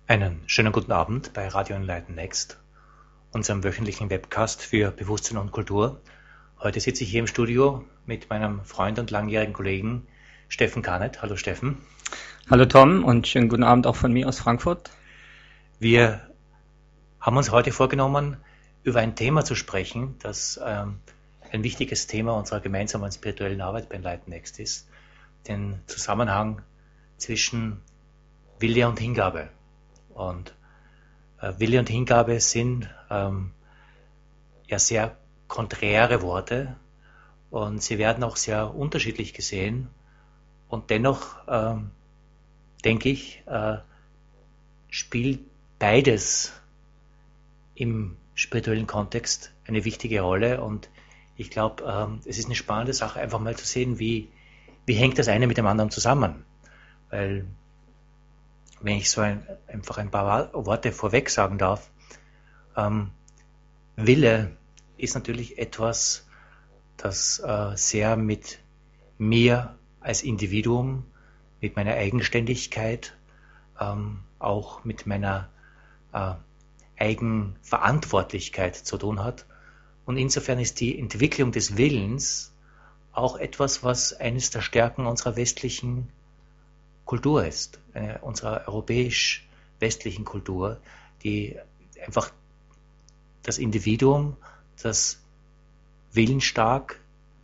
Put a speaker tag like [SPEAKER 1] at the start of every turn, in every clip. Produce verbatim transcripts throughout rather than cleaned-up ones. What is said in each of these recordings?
[SPEAKER 1] Einen schönen guten Abend bei Radio Enlighten Next, unserem wöchentlichen Webcast für Bewusstsein und Kultur. Heute sitze ich hier im Studio mit meinem Freund und langjährigen Kollegen Steffen Kanet. Hallo Steffen.
[SPEAKER 2] Hallo Tom und schönen guten Abend auch von mir aus Frankfurt.
[SPEAKER 1] Wir haben uns heute vorgenommen, über ein Thema zu sprechen, das ähm, ein wichtiges Thema unserer gemeinsamen spirituellen Arbeit bei Enlighten Next ist, den Zusammenhang zwischen Wille und Hingabe. Und äh, Wille und Hingabe sind ähm, ja sehr konträre Worte und sie werden auch sehr unterschiedlich gesehen. Und dennoch, ähm, denke ich, äh, spielt beides im spirituellen Kontext eine wichtige Rolle. Und ich glaube, ähm, es ist eine spannende Sache, einfach mal zu sehen, wie, wie hängt das eine mit dem anderen zusammen. Weil wenn ich so ein, einfach ein paar Worte vorweg sagen darf, ähm, Wille ist natürlich etwas, das äh, sehr mit mir als Individuum, mit meiner Eigenständigkeit, ähm, auch mit meiner äh, Eigenverantwortlichkeit zu tun hat. Und insofern ist die Entwicklung des Willens auch etwas, was eines der Stärken unserer westlichen Kultur ist, eine, unserer europäisch-westlichen Kultur, die einfach das Individuum, das willensstark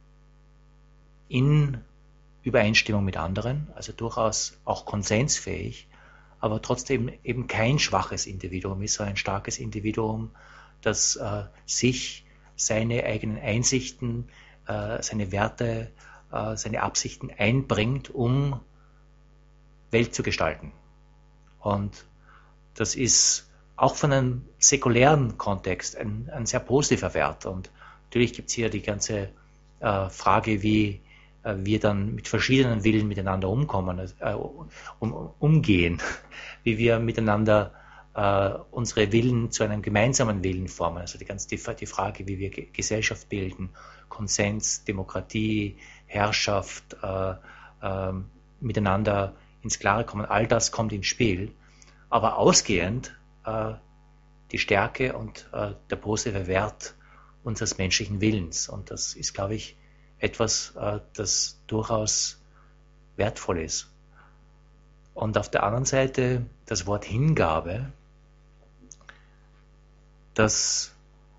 [SPEAKER 1] in Übereinstimmung mit anderen, also durchaus auch konsensfähig, aber trotzdem eben kein schwaches Individuum ist, sondern ein starkes Individuum, das äh, sich seine eigenen Einsichten, äh, seine Werte, äh, seine Absichten einbringt, um Welt zu gestalten. Und das ist auch von einem säkulären Kontext ein, ein sehr positiver Wert. Und natürlich gibt es hier die ganze äh, Frage, wie äh, wir dann mit verschiedenen Willen miteinander umkommen, äh, um, umgehen, wie wir miteinander äh, unsere Willen zu einem gemeinsamen Willen formen. Also die ganze die, die Frage, wie wir Ge- Gesellschaft bilden, Konsens, Demokratie, Herrschaft, äh, äh, miteinander ins Klare kommen, all das kommt ins Spiel, aber ausgehend äh, die Stärke und äh, der positive Wert unseres menschlichen Willens. Und das ist, glaube ich, etwas, äh, das durchaus wertvoll ist. Und auf der anderen Seite das Wort Hingabe, das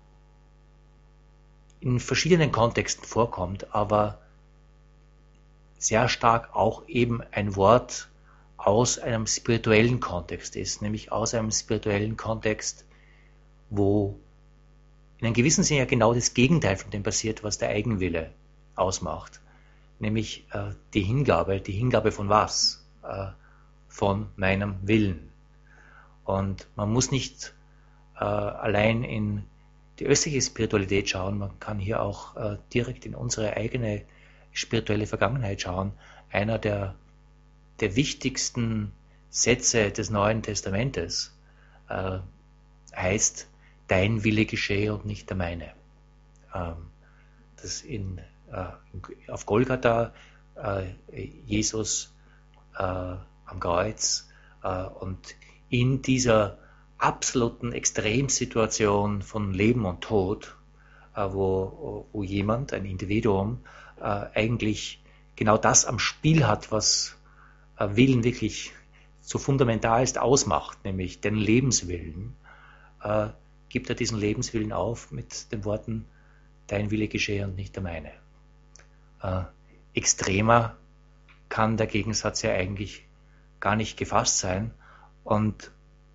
[SPEAKER 1] in verschiedenen Kontexten vorkommt, aber sehr stark auch eben ein Wort aus einem spirituellen Kontext ist, nämlich aus einem spirituellen Kontext, wo in einem gewissen Sinne ja genau das Gegenteil von dem passiert, was der Eigenwille ausmacht, nämlich äh, die Hingabe, die Hingabe von was? Äh, von meinem Willen. Und man muss nicht äh, allein in die östliche Spiritualität schauen, man kann hier auch äh, direkt in unsere eigene spirituelle Vergangenheit schauen. Einer der der wichtigsten Sätze des Neuen Testamentes äh, heißt, dein Wille geschehe und nicht der meine. Ähm, das in, äh, auf Golgatha, äh, Jesus äh, am Kreuz äh, und in dieser absoluten Extremsituation von Leben und Tod, äh, wo, wo jemand, ein Individuum, äh, eigentlich genau das am Spiel hat, was Willen wirklich so fundamentalst ausmacht, nämlich den Lebenswillen, äh, gibt er diesen Lebenswillen auf mit den Worten, dein Wille geschehe und nicht der meine. Äh, extremer kann der Gegensatz ja eigentlich gar nicht gefasst sein und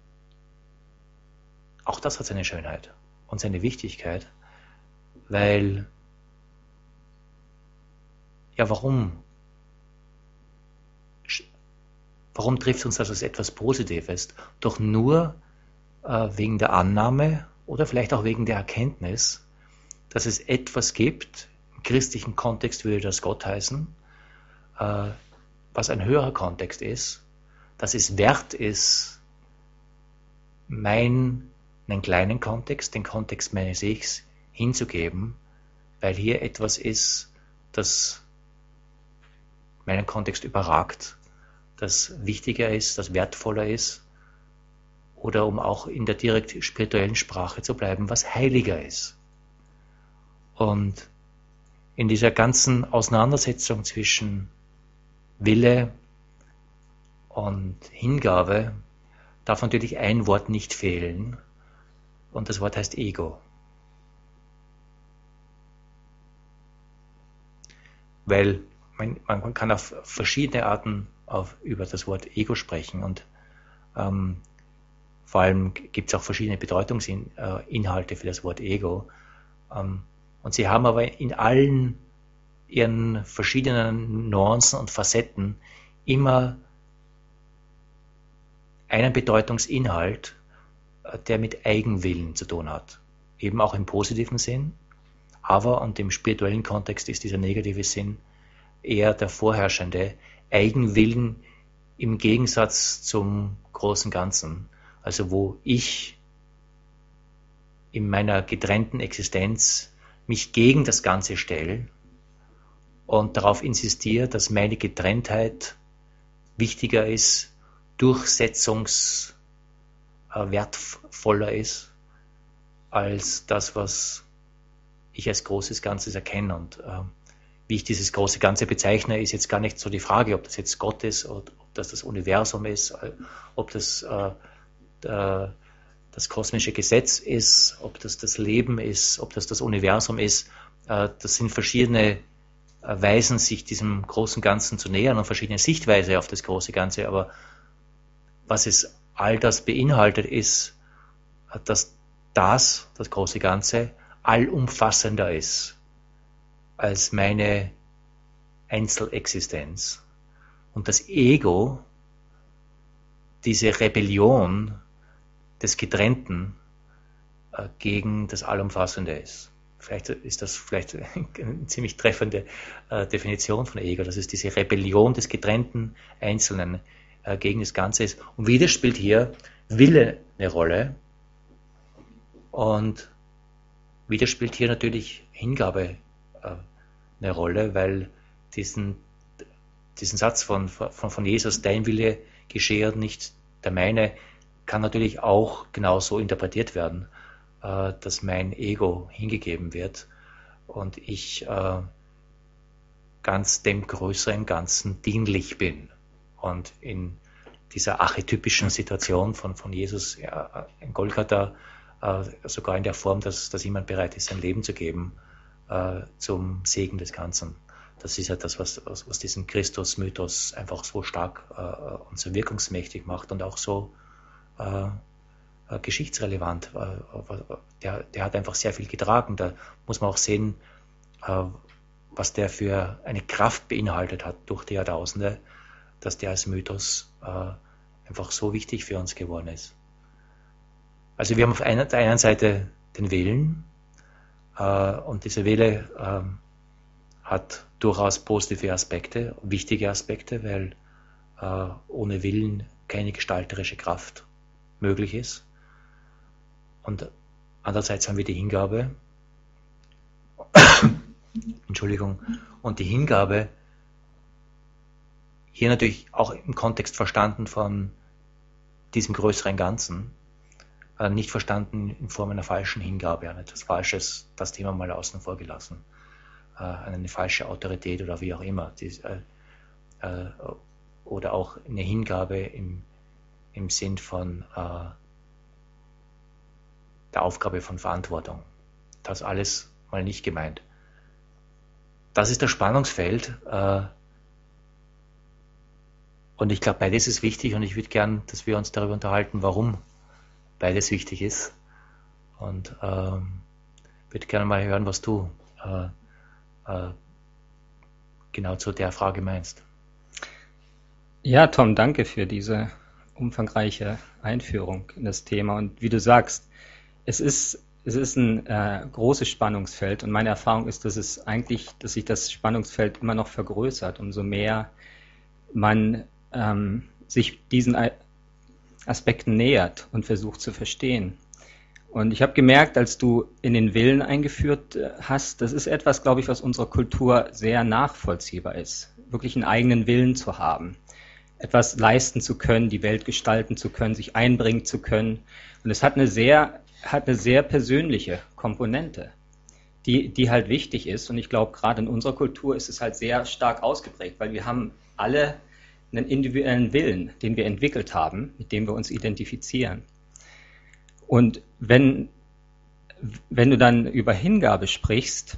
[SPEAKER 1] auch das hat seine Schönheit und seine Wichtigkeit, weil ja warum Warum trifft uns das als etwas Positives? Doch nur äh, wegen der Annahme oder vielleicht auch wegen der Erkenntnis, dass es etwas gibt, im christlichen Kontext würde das Gott heißen, äh, was ein höherer Kontext ist, dass es wert ist, meinen kleinen Kontext, den Kontext meines Ichs, hinzugeben, weil hier etwas ist, das meinen Kontext überragt, das wichtiger ist, das wertvoller ist oder um auch in der direkt spirituellen Sprache zu bleiben, was heiliger ist. Und in dieser ganzen Auseinandersetzung zwischen Wille und Hingabe darf natürlich ein Wort nicht fehlen, und das Wort heißt Ego. Weil man, man kann auf verschiedene Arten auf, über das Wort Ego sprechen, und ähm, vor allem gibt es auch verschiedene Bedeutungsinhalte für das Wort Ego. Ähm, und sie haben aber in allen ihren verschiedenen Nuancen und Facetten immer einen Bedeutungsinhalt, der mit Eigenwillen zu tun hat. Eben auch im positiven Sinn, aber, und im spirituellen Kontext ist dieser negative Sinn eher der vorherrschende, Eigenwillen im Gegensatz zum großen Ganzen. Also wo ich in meiner getrennten Existenz mich gegen das Ganze stelle und darauf insistiere, dass meine Getrenntheit wichtiger ist, durchsetzungswertvoller ist, als das, was ich als großes Ganzes erkenne. Und äh, wie ich dieses große Ganze bezeichne, ist jetzt gar nicht so die Frage, ob das jetzt Gott ist, oder ob das das Universum ist, ob das äh, der, das kosmische Gesetz ist, ob das das Leben ist, ob das das Universum ist. Äh, das sind verschiedene äh, Weisen, sich diesem großen Ganzen zu nähern und verschiedene Sichtweise auf das große Ganze. Aber was es all das beinhaltet, ist, dass das, das große Ganze, allumfassender ist als meine Einzelexistenz. Und das Ego, diese Rebellion des Getrennten äh, gegen das Allumfassende ist. Vielleicht ist das vielleicht eine ziemlich treffende äh, Definition von Ego, dass es diese Rebellion des getrennten Einzelnen äh, gegen das Ganze ist. Und wieder spielt hier Wille eine Rolle, und wieder spielt hier natürlich Hingabe äh, eine Rolle, weil diesen, diesen Satz von, von, von Jesus, dein Wille geschehe, nicht der meine, kann natürlich auch genauso interpretiert werden, äh, dass mein Ego hingegeben wird und ich äh, ganz dem größeren Ganzen dienlich bin. Und in dieser archetypischen Situation von, von Jesus ja, in Golgatha, äh, sogar in der Form, dass, dass jemand bereit ist, sein Leben zu geben, äh, zum Segen des Ganzen. Das ist ja das, was, was, was diesen Christus-Mythos einfach so stark äh, und so wirkungsmächtig macht und auch so äh, äh, geschichtsrelevant. Äh, der, der hat einfach sehr viel getragen. Da muss man auch sehen, äh, was der für eine Kraft beinhaltet hat durch die Jahrtausende, dass der als Mythos äh, einfach so wichtig für uns geworden ist. Also wir haben auf einer, der einen Seite den Willen, äh, und dieser Wille äh, hat durchaus positive Aspekte, wichtige Aspekte, weil äh, ohne Willen keine gestalterische Kraft möglich ist. Und andererseits haben wir die Hingabe, Entschuldigung, und die Hingabe hier natürlich auch im Kontext verstanden von diesem größeren Ganzen, äh, nicht verstanden in Form einer falschen Hingabe an etwas Falsches, das Thema mal außen vor gelassen, äh, an eine falsche Autorität oder wie auch immer, die, äh, äh, oder auch eine Hingabe im, im Sinn von äh, der Aufgabe von Verantwortung. Das alles mal nicht gemeint. Das ist das Spannungsfeld, äh, und ich glaube, beides ist wichtig, und ich würde gern, dass wir uns darüber unterhalten, warum beides wichtig ist. Und ähm, würde gerne mal hören, was du äh, äh, genau zu der Frage meinst.
[SPEAKER 2] Ja, Tom, danke für diese umfangreiche Einführung in das Thema. Und wie du sagst, es ist, es ist ein äh, großes Spannungsfeld, und meine Erfahrung ist, dass es eigentlich, dass sich das Spannungsfeld immer noch vergrößert, umso mehr man ähm, sich diesen Aspekten nähert und versucht zu verstehen. Und ich habe gemerkt, als du in den Willen eingeführt hast, das ist etwas, glaube ich, was unserer Kultur sehr nachvollziehbar ist, wirklich einen eigenen Willen zu haben. etwas leisten zu können, die Welt gestalten zu können, sich einbringen zu können. Und es hat eine sehr, hat eine sehr persönliche Komponente, die, die halt wichtig ist. Und ich glaube, gerade in unserer Kultur ist es halt sehr stark ausgeprägt, weil wir haben alle einen individuellen Willen, den wir entwickelt haben, mit dem wir uns identifizieren. Und wenn, wenn du dann über Hingabe sprichst,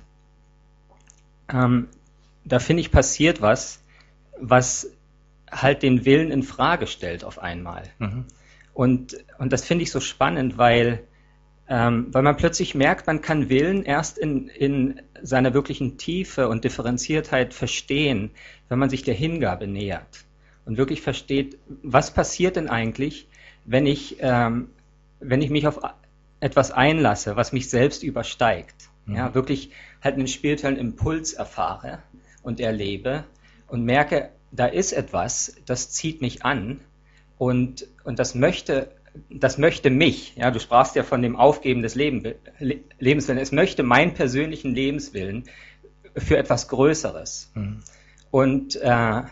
[SPEAKER 2] ähm, da finde ich passiert was, was halt den Willen in Frage stellt auf einmal. Mhm. Und, und das finde ich so spannend, weil, ähm, weil man plötzlich merkt, man kann Willen erst in, in seiner wirklichen Tiefe und Differenziertheit verstehen, wenn man sich der Hingabe nähert und wirklich versteht, was passiert denn eigentlich, wenn ich, ähm, wenn ich mich auf etwas einlasse, was mich selbst übersteigt. Mhm. Ja, wirklich halt einen spirituellen Impuls erfahre und erlebe und merke, da ist etwas, das zieht mich an und, und das möchte, das möchte mich. Ja, du sprachst ja von dem Aufgeben des Leben, Lebenswillen. Es möchte meinen persönlichen Lebenswillen für etwas Größeres. Mhm. Und, äh,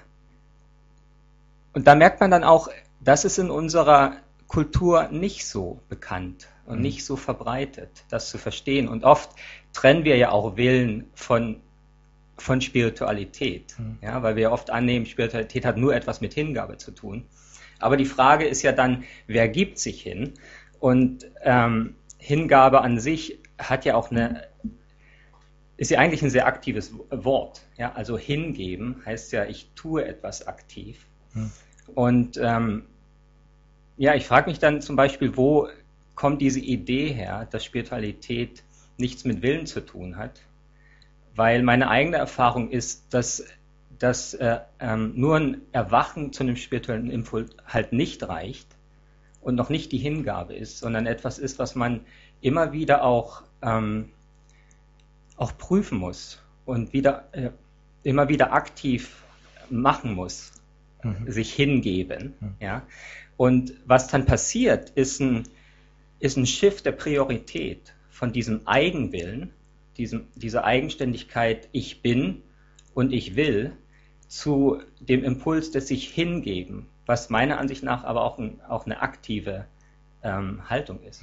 [SPEAKER 2] und da merkt man dann auch, das ist in unserer Kultur nicht so bekannt und mhm. nicht so verbreitet, das zu verstehen. Und oft trennen wir ja auch Willen von, von Spiritualität, mhm. ja, weil wir oft annehmen, Spiritualität hat nur etwas mit Hingabe zu tun. Aber die Frage ist ja dann, wer gibt sich hin? Und ähm, Hingabe an sich hat ja auch eine, ist ja eigentlich ein sehr aktives Wort. Ja? Also hingeben heißt ja, ich tue etwas aktiv. Mhm. Und ähm, ja, ich frage mich dann zum Beispiel, wo kommt diese Idee her, dass Spiritualität nichts mit Willen zu tun hat? Weil meine eigene Erfahrung ist, dass, dass äh, ähm, nur ein Erwachen zu einem spirituellen Impuls halt nicht reicht und noch nicht die Hingabe ist, sondern etwas ist, was man immer wieder auch, ähm, auch prüfen muss und wieder, äh, immer wieder aktiv machen muss, mhm. sich hingeben. Mhm. Ja? Und was dann passiert, ist ein, ist ein Shift der Priorität von diesem Eigenwillen, diesem, dieser Eigenständigkeit, ich bin und ich will, zu dem Impuls des sich hingeben, was meiner Ansicht nach aber auch, ein, auch eine aktive ähm, Haltung ist.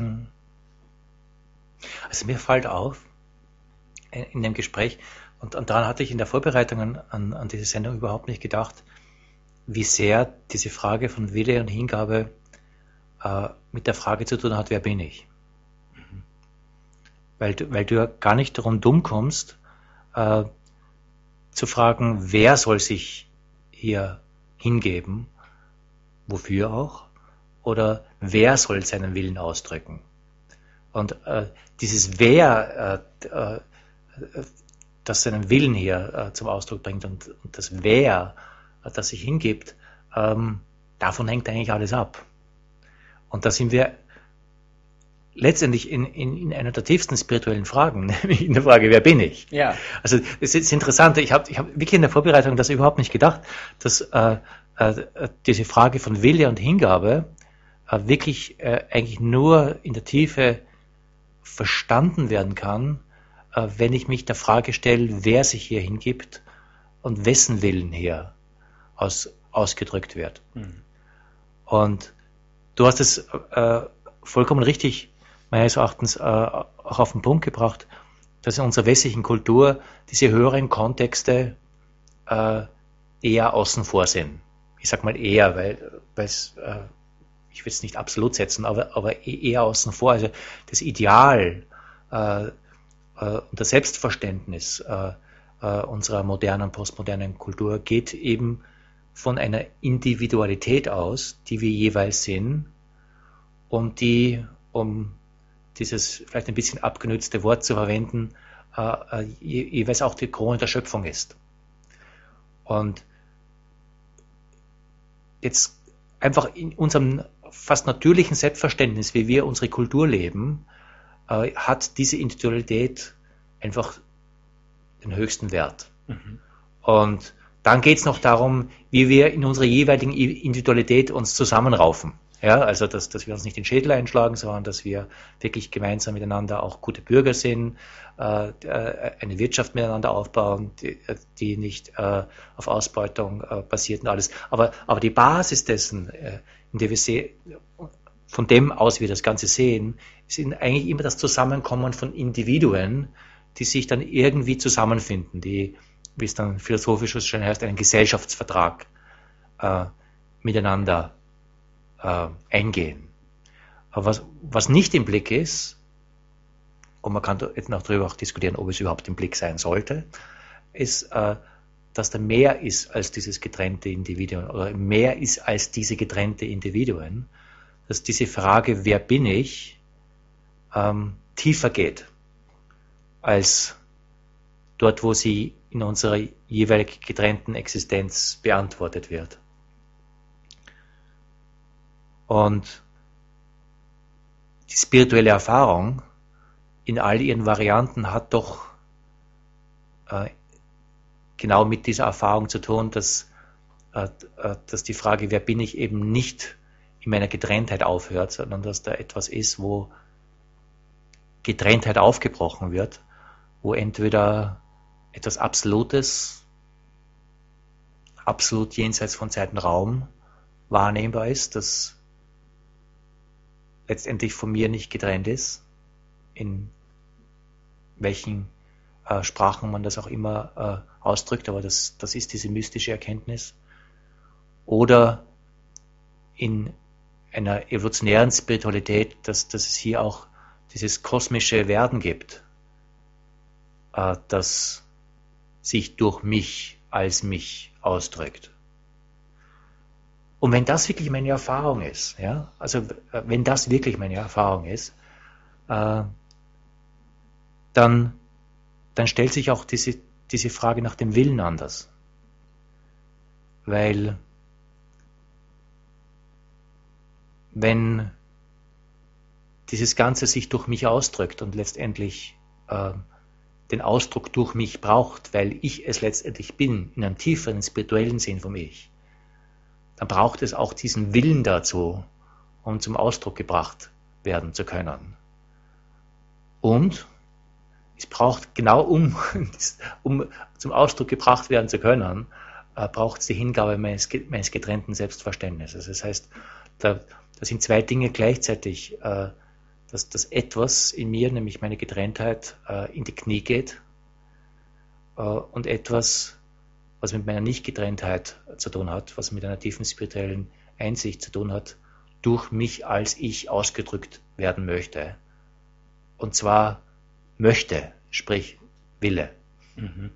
[SPEAKER 1] Also mir fällt auf, in dem Gespräch, und, und daran hatte ich in der Vorbereitung an, an, an diese Sendung überhaupt nicht gedacht, wie sehr diese Frage von Wille und Hingabe äh, mit der Frage zu tun hat, wer bin ich? Mhm. Weil, du, weil du ja gar nicht darum dumm kommst, äh, zu fragen, wer soll sich hier hingeben, wofür auch, oder wer soll seinen Willen ausdrücken. Und äh, dieses Wer, äh, äh, das seinen Willen hier äh, zum Ausdruck bringt und, und das Wer, das sich hingibt, ähm, davon hängt eigentlich alles ab. Und da sind wir letztendlich in, in, in einer der tiefsten spirituellen Fragen, nämlich in der Frage, wer bin ich?
[SPEAKER 2] Ja.
[SPEAKER 1] Also das ist interessant, ich habe ich hab wirklich in der Vorbereitung das überhaupt nicht gedacht, dass äh, äh, diese Frage von Wille und Hingabe äh, wirklich äh, eigentlich nur in der Tiefe verstanden werden kann, äh, wenn ich mich der Frage stelle, wer sich hier hingibt und wessen Willen hier Aus, ausgedrückt wird. Mhm. Und du hast es äh, vollkommen richtig, meines Erachtens, äh, auch auf den Punkt gebracht, dass in unserer westlichen Kultur diese höheren Kontexte äh, eher außen vor sind. Ich sag mal eher, weil es, äh, ich will es nicht absolut setzen, aber, aber eher außen vor. Also das Ideal äh, äh, und das Selbstverständnis äh, äh, unserer modernen, postmodernen Kultur geht eben von einer Individualität aus, die wir jeweils sind und die, um dieses vielleicht ein bisschen abgenützte Wort zu verwenden, äh, je, jeweils auch die Krone der Schöpfung ist. Und jetzt einfach in unserem fast natürlichen Selbstverständnis, wie wir unsere Kultur leben, äh, hat diese Individualität einfach den höchsten Wert. Mhm. Und dann geht es noch darum, wie wir in unserer jeweiligen Individualität uns zusammenraufen. Ja, also dass, dass wir uns nicht den Schädel einschlagen, sondern dass wir wirklich gemeinsam miteinander auch gute Bürger sind, äh, eine Wirtschaft miteinander aufbauen, die, die nicht äh, auf Ausbeutung äh, basiert und alles. Aber, aber die Basis dessen, äh, in der wir sehen, von dem aus wir das Ganze sehen, ist eigentlich immer das Zusammenkommen von Individuen, die sich dann irgendwie zusammenfinden, die, wie es dann philosophisch so schön heißt, einen Gesellschaftsvertrag äh, miteinander äh, eingehen. Aber was, was nicht im Blick ist, und man kann jetzt noch darüber auch diskutieren, ob es überhaupt im Blick sein sollte, ist, äh, dass da mehr ist als dieses getrennte Individuum oder mehr ist als diese getrennte Individuen, dass diese Frage, wer bin ich, ähm, tiefer geht als dort, wo sie in unserer jeweilig getrennten Existenz beantwortet wird. Und die spirituelle Erfahrung in all ihren Varianten hat doch äh, genau mit dieser Erfahrung zu tun, dass, äh, dass die Frage, wer bin ich, eben nicht in meiner Getrenntheit aufhört, sondern dass da etwas ist, wo Getrenntheit aufgebrochen wird, wo entweder etwas Absolutes, absolut jenseits von Zeit und Raum wahrnehmbar ist, das letztendlich von mir nicht getrennt ist, in welchen äh, Sprachen man das auch immer äh, ausdrückt, aber das, das ist diese mystische Erkenntnis. Oder in einer evolutionären Spiritualität, dass, dass es hier auch dieses kosmische Werden gibt, äh, das sich durch mich als mich ausdrückt. Und wenn das wirklich meine Erfahrung ist, ja, also wenn das wirklich meine Erfahrung ist, äh, dann, dann stellt sich auch diese, diese Frage nach dem Willen anders. Weil wenn dieses Ganze sich durch mich ausdrückt und letztendlich äh, den Ausdruck durch mich braucht, weil ich es letztendlich bin, in einem tieferen spirituellen Sinn vom Ich, dann braucht es auch diesen Willen dazu, um zum Ausdruck gebracht werden zu können. Und es braucht genau, um, um zum Ausdruck gebracht werden zu können, äh, braucht es die Hingabe meines, meines getrennten Selbstverständnisses. Das heißt, da, da sind zwei Dinge gleichzeitig, äh, dass das etwas in mir, nämlich meine Getrenntheit, äh, in die Knie geht äh, und etwas, was mit meiner Nichtgetrenntheit zu tun hat, was mit einer tiefen spirituellen Einsicht zu tun hat, durch mich als Ich ausgedrückt werden möchte. Und zwar möchte, sprich Wille.
[SPEAKER 2] Mhm.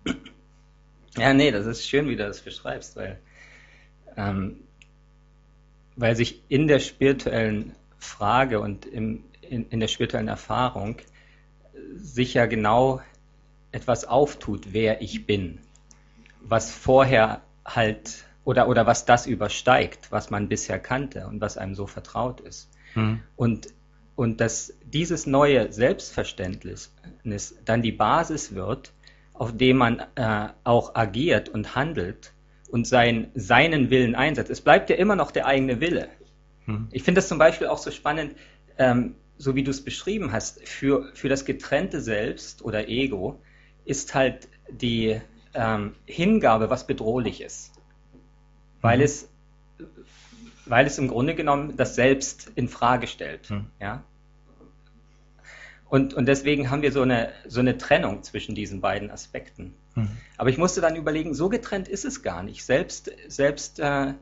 [SPEAKER 2] Ja, nee, das ist schön, wie du das beschreibst, weil, ähm, weil sich in der spirituellen Frage und im, in, in der spirituellen Erfahrung sich ja genau etwas auftut, wer ich bin, was vorher halt oder, oder was das übersteigt, was man bisher kannte und was einem so vertraut ist. Mhm. Und, und dass dieses neue Selbstverständnis dann die Basis wird, auf dem man äh, auch agiert und handelt und sein, seinen Willen einsetzt. Es bleibt ja immer noch der eigene Wille. Mhm. Ich finde das zum Beispiel auch so spannend, ähm, so wie du es beschrieben hast, für, für das getrennte Selbst oder Ego ist halt die ähm, Hingabe was Bedrohliches, weil, mhm. es, weil es im Grunde genommen das Selbst in Frage stellt. Mhm. Ja? Und, und deswegen haben wir so eine, so eine Trennung zwischen diesen beiden Aspekten. Mhm. Aber ich musste dann überlegen, so getrennt ist es gar nicht. Selbst, selbst äh,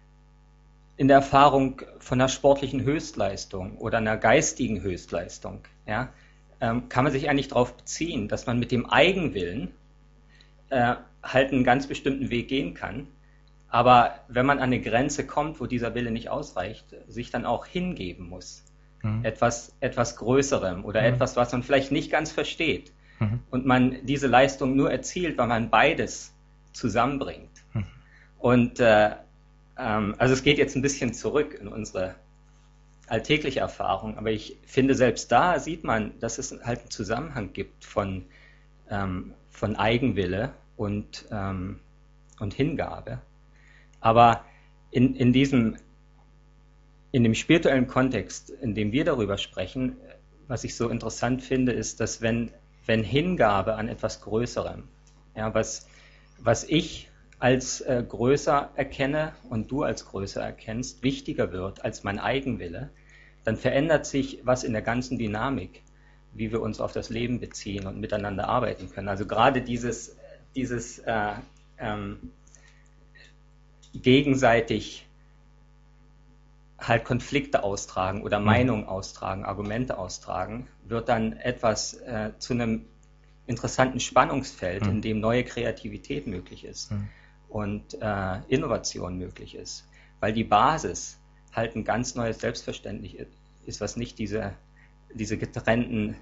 [SPEAKER 2] in der Erfahrung von einer sportlichen Höchstleistung oder einer geistigen Höchstleistung, ja, ähm, kann man sich eigentlich darauf beziehen, dass man mit dem Eigenwillen äh, halt einen ganz bestimmten Weg gehen kann. Aber wenn man an eine Grenze kommt, wo dieser Wille nicht ausreicht, sich dann auch hingeben muss. Mhm. Etwas, etwas Größerem oder mhm. etwas, was man vielleicht nicht ganz versteht. Mhm. Und man diese Leistung nur erzielt, weil man beides zusammenbringt. Mhm. Und äh, ähm, also es geht jetzt ein bisschen zurück in unsere alltägliche Erfahrung, aber ich finde, selbst da sieht man, dass es halt einen Zusammenhang gibt von, ähm, von Eigenwille und, ähm, und Hingabe. Aber in, in diesem in dem spirituellen Kontext, in dem wir darüber sprechen, was ich so interessant finde, ist, dass wenn, wenn Hingabe an etwas Größerem, ja, was, was ich als äh, größer erkenne und du als größer erkennst, wichtiger wird als mein Eigenwille, dann verändert sich was in der ganzen Dynamik, wie wir uns auf das Leben beziehen und miteinander arbeiten können. Also gerade dieses, dieses äh, ähm, gegenseitig halt Konflikte austragen oder Meinungen austragen, Argumente austragen, wird dann etwas äh, zu einem interessanten Spannungsfeld, mhm. in dem neue Kreativität möglich ist mhm. und äh, Innovation möglich ist. Weil die Basis halt ein ganz neues Selbstverständnis ist, was nicht diese, diese getrennten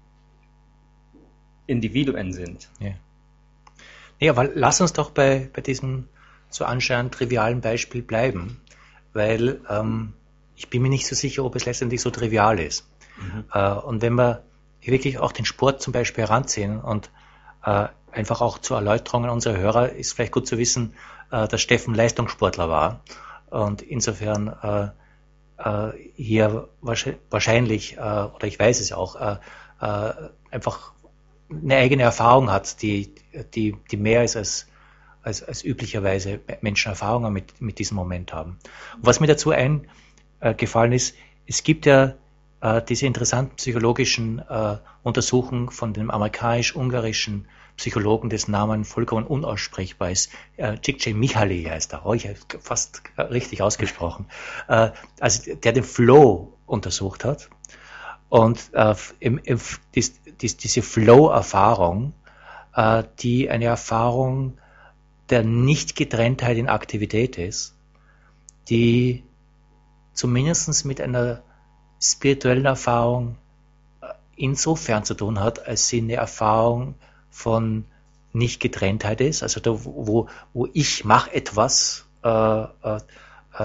[SPEAKER 2] Individuen sind.
[SPEAKER 1] Ja. Nee, aber lass uns doch bei, bei diesem so anscheinend trivialen Beispiel bleiben, weil ähm, ich bin mir nicht so sicher, ob es letztendlich so trivial ist. Mhm. Äh, und wenn wir wirklich auch den Sport zum Beispiel heranziehen und äh, einfach auch zur Erläuterung unserer Hörer ist vielleicht gut zu wissen, äh, dass Steffen Leistungssportler war und insofern äh, äh, hier wahrscheinlich, äh, oder ich weiß es auch, äh, äh, einfach eine eigene Erfahrung hat, die, die, die mehr ist als Als, als üblicherweise Menschen Erfahrungen mit, mit diesem Moment haben. Und was mir dazu eingefallen ist, es gibt ja äh, diese interessanten psychologischen äh, Untersuchungen von dem amerikanisch-ungarischen Psychologen, dessen Namen vollkommen unaussprechbar ist. Äh, Csikszentmihalyi heißt er. Oh, ich habe fast richtig ausgesprochen. Äh, also der den Flow untersucht hat. Und äh, im, im, dies, dies, diese Flow-Erfahrung, äh, die eine Erfahrung der Nicht-Getrenntheit in Aktivität ist, die zumindest mit einer spirituellen Erfahrung insofern zu tun hat, als sie eine Erfahrung von Nicht-Getrenntheit ist, also da, wo, wo ich mache etwas äh, äh, äh,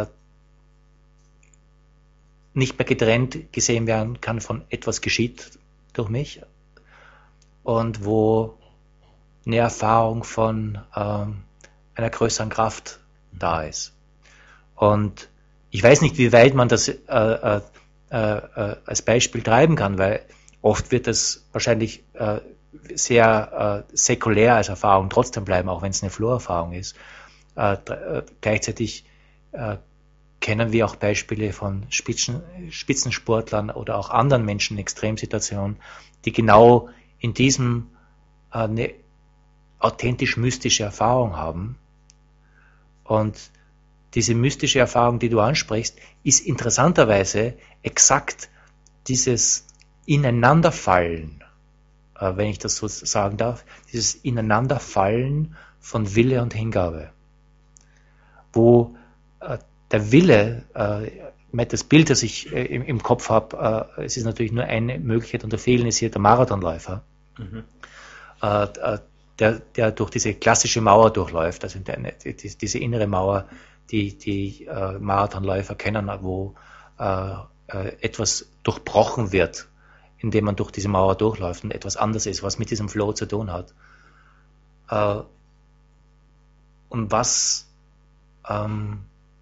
[SPEAKER 1] nicht mehr getrennt gesehen werden kann von etwas geschieht durch mich und wo eine Erfahrung von ähm, einer größeren Kraft da ist. Und ich weiß nicht, wie weit man das äh, äh, äh, als Beispiel treiben kann, weil oft wird das wahrscheinlich äh, sehr äh, säkulär als Erfahrung trotzdem bleiben, auch wenn es eine Flow-Erfahrung ist. Äh, äh, gleichzeitig äh, kennen wir auch Beispiele von Spitzen, Spitzensportlern oder auch anderen Menschen in Extremsituationen, die genau in diesem äh, eine authentisch mystische Erfahrung haben. Und diese mystische Erfahrung, die du ansprichst, ist interessanterweise exakt dieses Ineinanderfallen, äh, wenn ich das so sagen darf, dieses Ineinanderfallen von Wille und Hingabe. Wo äh, der Wille, äh, das Bild, das ich äh, im, im Kopf habe, äh, es ist natürlich nur eine Möglichkeit und der Fehlen ist hier der Marathonläufer. Mhm. Äh, äh, Der, der durch diese klassische Mauer durchläuft, also eine, die, diese innere Mauer, die die äh, Marathonläufer kennen, wo äh, äh, etwas durchbrochen wird, indem man durch diese Mauer durchläuft und etwas anderes ist, was mit diesem Flow zu tun hat. Äh, und was ähm,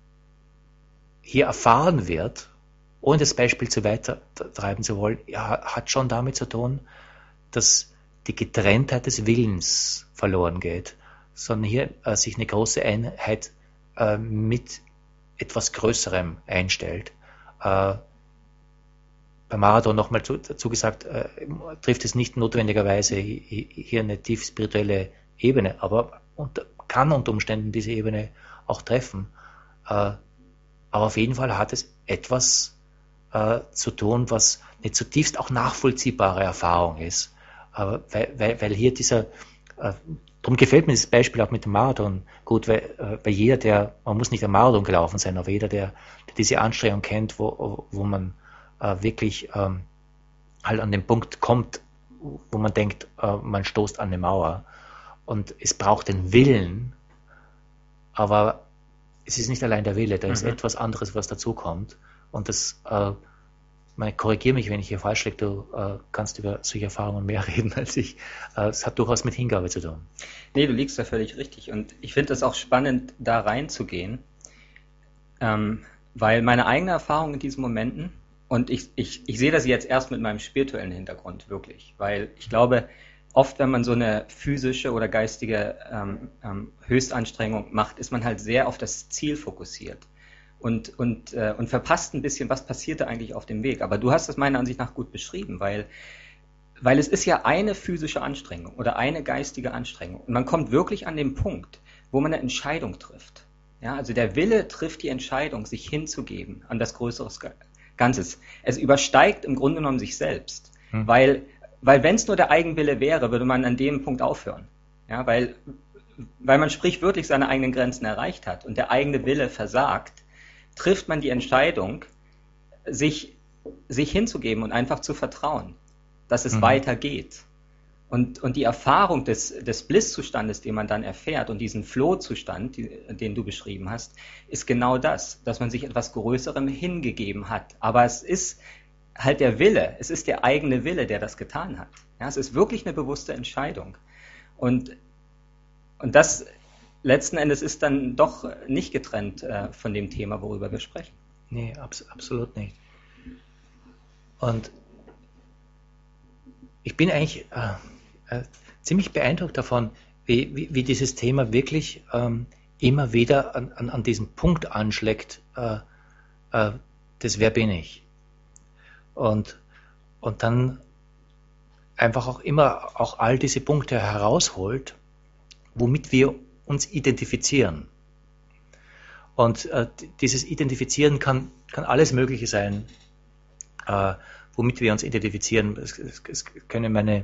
[SPEAKER 1] hier erfahren wird, ohne das Beispiel zu weiter treiben zu wollen, ja, hat schon damit zu tun, dass die Getrenntheit des Willens verloren geht, sondern hier äh, sich eine große Einheit äh, mit etwas Größerem einstellt. Äh, beim Marathon nochmal zu, dazu gesagt, äh, trifft es nicht notwendigerweise hier eine tief spirituelle Ebene, aber unter, kann unter Umständen diese Ebene auch treffen. Äh, aber auf jeden Fall hat es etwas äh, zu tun, was eine zutiefst auch nachvollziehbare Erfahrung ist. Aber weil, weil, weil hier dieser, äh, darum gefällt mir das Beispiel auch mit dem Marathon gut, weil, äh, weil jeder, der, man muss nicht am Marathon gelaufen sein, aber jeder, der, der diese Anstrengung kennt, wo, wo man äh, wirklich ähm, halt an den Punkt kommt, wo man denkt, äh, man stoßt an eine Mauer und es braucht den Willen, aber es ist nicht allein der Wille, da ist mhm. etwas anderes, was dazukommt und das äh, Man korrigiere mich, wenn ich hier falsch liege, du äh, kannst über solche Erfahrungen mehr reden als ich. Äh, es hat durchaus mit Hingabe zu tun.
[SPEAKER 2] Nee, du liegst da völlig richtig. Und ich finde es auch spannend, da reinzugehen. Ähm, weil meine eigene Erfahrung in diesen Momenten, und ich, ich, ich sehe das jetzt erst mit meinem spirituellen Hintergrund wirklich, weil ich glaube, oft, wenn man so eine physische oder geistige ähm, ähm, Höchstanstrengung macht, ist man halt sehr auf das Ziel fokussiert und, und, äh, und verpasst ein bisschen, was passierte eigentlich auf dem Weg. Aber du hast das meiner Ansicht nach gut beschrieben, weil, weil es ist ja eine physische Anstrengung oder eine geistige Anstrengung. Und man kommt wirklich an den Punkt, wo man eine Entscheidung trifft. Ja, also der Wille trifft die Entscheidung, sich hinzugeben an das größere Ganzes. Es übersteigt im Grunde genommen sich selbst, hm. weil Weil wenn es nur der Eigenwille wäre, würde man an dem Punkt aufhören. Ja, weil, weil man sprichwörtlich seine eigenen Grenzen erreicht hat und der eigene Wille versagt, trifft man die Entscheidung, sich, sich hinzugeben und einfach zu vertrauen, dass es mhm. weitergeht. Und, und die Erfahrung des, des Bliss-Zustandes, den man dann erfährt und diesen Flow-Zustand, die, den du beschrieben hast, ist genau das, dass man sich etwas Größerem hingegeben hat. Aber es ist halt der Wille, es ist der eigene Wille, der das getan hat. Ja, es ist wirklich eine bewusste Entscheidung. Und, und das letzten Endes ist dann doch nicht getrennt äh, von dem Thema, worüber wir sprechen.
[SPEAKER 1] Nee, abs- absolut nicht. Und ich bin eigentlich äh, äh, ziemlich beeindruckt davon, wie, wie, wie dieses Thema wirklich ähm, immer wieder an, an, an diesen Punkt anschlägt, äh, äh, das wer bin ich? Und, und dann einfach auch immer auch all diese Punkte herausholt, womit wir uns identifizieren. Und äh, dieses Identifizieren kann, kann alles Mögliche sein, äh, womit wir uns identifizieren. Es, es, es können meine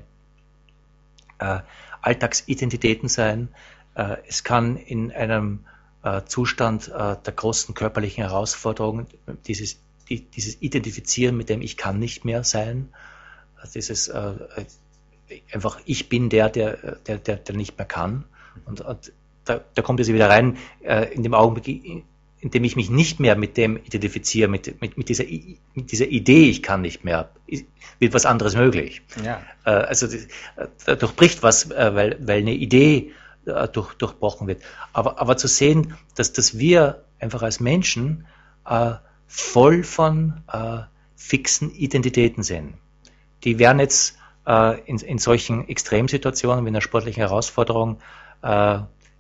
[SPEAKER 1] äh, Alltagsidentitäten sein. Äh, es kann in einem äh, Zustand äh, der großen körperlichen Herausforderung dieses dieses Identifizieren mit dem ich kann nicht mehr sein, dieses äh, einfach ich bin der, der, der, der, der nicht mehr kann. Und, und da, da kommt es wieder rein, äh, in dem Augenblick, in dem ich mich nicht mehr mit dem identifiziere, mit, mit, mit, dieser, mit dieser Idee, ich kann nicht mehr, wird was anderes möglich.
[SPEAKER 2] Ja.
[SPEAKER 1] Äh, also da durchbricht was, äh, weil, weil eine Idee äh, durch, durchbrochen wird. Aber, aber zu sehen, dass, dass wir einfach als Menschen äh, voll von äh, fixen Identitäten sind. Die werden jetzt äh, in, in solchen Extremsituationen wie einer sportlichen Herausforderung äh,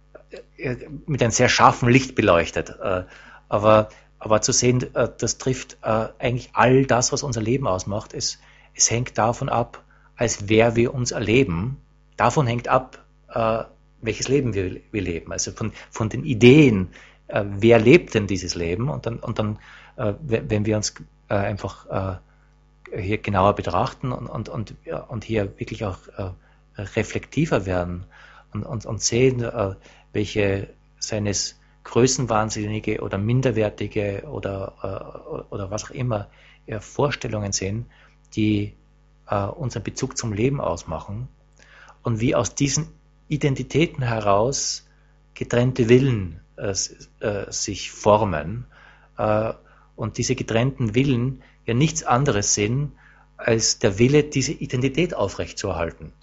[SPEAKER 1] mit einem sehr scharfen Licht beleuchtet. Äh, aber, aber zu sehen, äh, das trifft äh, eigentlich all das, was unser Leben ausmacht. Es, es hängt davon ab, als wer wir uns erleben. Davon hängt ab, äh, welches Leben wir, wir leben. Also von, von den Ideen, äh, wer lebt denn dieses Leben? Und dann, und dann äh, wenn wir uns äh, einfach äh, hier genauer betrachten und, und, und, ja, und hier wirklich auch äh, reflektiver werden und, und, und sehen, äh, welche seines größenwahnsinnige oder minderwertige oder, äh, oder was auch immer äh, Vorstellungen sind, die äh, unseren Bezug zum Leben ausmachen und wie aus diesen Identitäten heraus getrennte Willen äh, äh, sich formen äh, und diese getrennten Willen ja nichts anderes sind als der Wille, diese Identität aufrechtzuerhalten.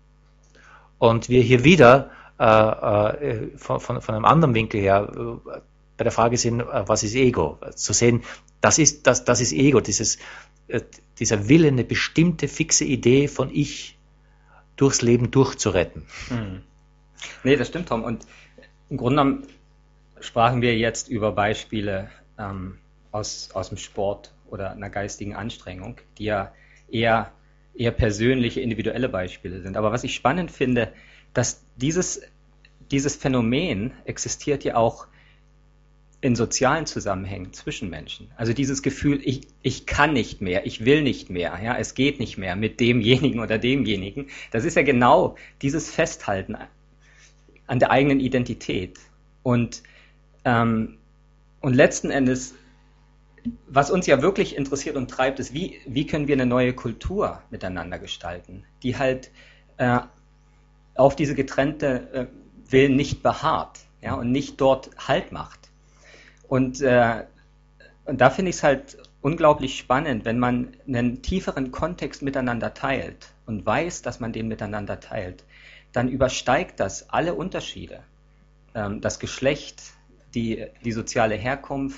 [SPEAKER 1] Und wir hier wieder äh, äh, von, von, von einem anderen Winkel her äh, bei der Frage sind, äh, was ist Ego? Zu sehen, das ist, das, das ist Ego, dieses, äh, dieser Wille, eine bestimmte fixe Idee von Ich durchs Leben durchzuretten.
[SPEAKER 2] Hm. Nee, das stimmt, Tom. Und im Grunde genommen sprachen wir jetzt über Beispiele ähm, aus, aus dem Sport oder einer geistigen Anstrengung, die ja eher, eher persönliche, individuelle Beispiele sind. Aber was ich spannend finde, dass dieses, dieses Phänomen existiert ja auch in sozialen Zusammenhängen zwischen Menschen. Also dieses Gefühl, ich, ich kann nicht mehr, ich will nicht mehr, ja, es geht nicht mehr mit demjenigen oder demjenigen. Das ist ja genau dieses Festhalten an der eigenen Identität. Und, ähm, und letzten Endes, was uns ja wirklich interessiert und treibt, ist, wie, wie können wir eine neue Kultur miteinander gestalten, die halt äh, auf diese getrennte äh, Willen nicht beharrt, ja, und nicht dort Halt macht. Und, äh, und da finde ich es halt unglaublich spannend, wenn man einen tieferen Kontext miteinander teilt und weiß, dass man den miteinander teilt, dann übersteigt das alle Unterschiede. Ähm, das Geschlecht, die, die soziale Herkunft,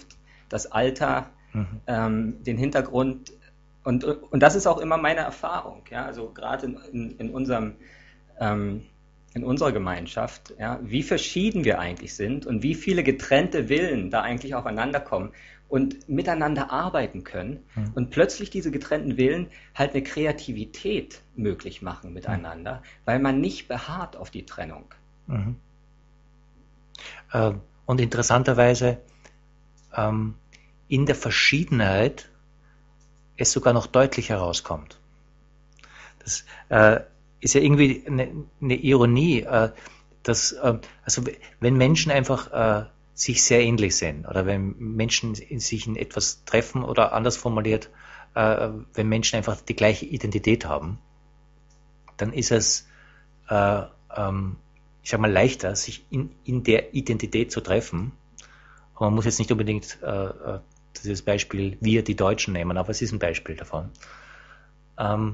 [SPEAKER 2] das Alter, mhm. ähm, den Hintergrund. Und, und das ist auch immer meine Erfahrung. Ja? Also gerade in, in, in, unserem, ähm, in unserer Gemeinschaft, ja? Wie verschieden wir eigentlich sind und wie viele getrennte Willen da eigentlich aufeinander kommen und miteinander arbeiten können mhm. und plötzlich diese getrennten Willen halt eine Kreativität möglich machen miteinander, mhm. weil man nicht beharrt auf die Trennung.
[SPEAKER 1] Mhm. Äh, und interessanterweise ähm, in der Verschiedenheit es sogar noch deutlich herauskommt. Das äh, ist ja irgendwie eine, eine Ironie, äh, dass äh, also wenn Menschen einfach äh, sich sehr ähnlich sind oder wenn Menschen in sich in etwas treffen oder anders formuliert, äh, wenn Menschen einfach die gleiche Identität haben, dann ist es, äh, ähm, ich sag mal, leichter, sich in, in der Identität zu treffen. Und man muss jetzt nicht unbedingt äh, dieses Beispiel wir, die Deutschen, nehmen, aber es ist ein Beispiel davon. Ähm,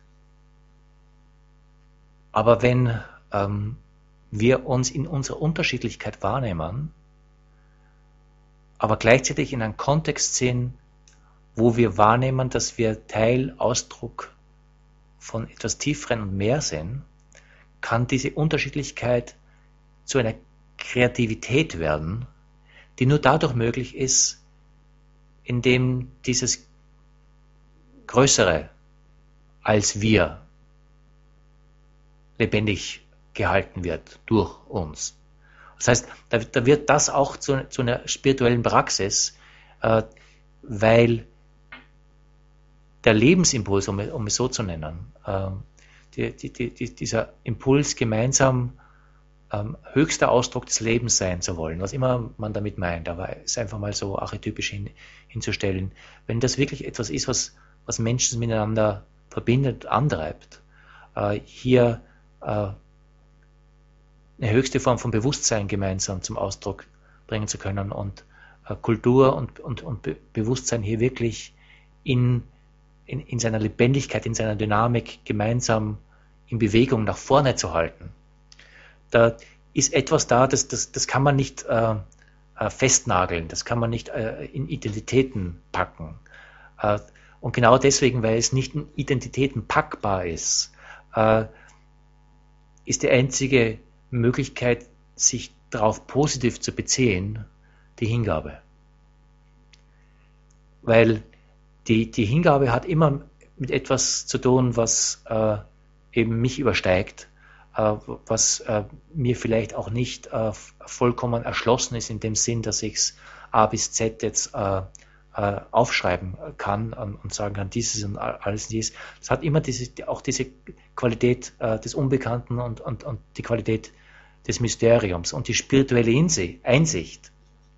[SPEAKER 1] aber wenn ähm, wir uns in unserer Unterschiedlichkeit wahrnehmen, aber gleichzeitig in einem Kontext sind, wo wir wahrnehmen, dass wir Teil, Ausdruck von etwas Tieferen und mehr sind, kann diese Unterschiedlichkeit zu einer Kreativität werden, die nur dadurch möglich ist, indem dieses Größere als wir lebendig gehalten wird durch uns. Das heißt, da, da wird das auch zu, zu einer spirituellen Praxis, äh, weil der Lebensimpuls, um, um es so zu nennen, äh, die, die, die, dieser Impuls, gemeinsam ähm, höchster Ausdruck des Lebens sein zu wollen, was immer man damit meint, aber es einfach mal so archetypisch hin, hinzustellen. Wenn das wirklich etwas ist, was, was Menschen miteinander verbindet, antreibt, äh, hier äh, eine höchste Form von Bewusstsein gemeinsam zum Ausdruck bringen zu können und äh, Kultur und, und, und Be- Bewusstsein hier wirklich in, in, in seiner Lebendigkeit, in seiner Dynamik gemeinsam in Bewegung nach vorne zu halten. Da ist etwas da, das, das, das kann man nicht äh, äh, festnageln, das kann man nicht äh, in Identitäten packen. Äh, und genau deswegen, weil es nicht in Identitäten packbar ist, äh, ist die einzige Möglichkeit, sich darauf positiv zu beziehen, die Hingabe. Weil die, die Hingabe hat immer mit etwas zu tun, was äh, eben mich übersteigt, äh, was äh, mir vielleicht auch nicht äh, vollkommen erschlossen ist in dem Sinn, dass ich es A bis Z jetzt äh, äh, aufschreiben kann und, und sagen kann, dieses und alles dies. Es hat immer diese, auch diese Qualität äh, des Unbekannten und, und, und die Qualität des Mysteriums und die spirituelle Einsicht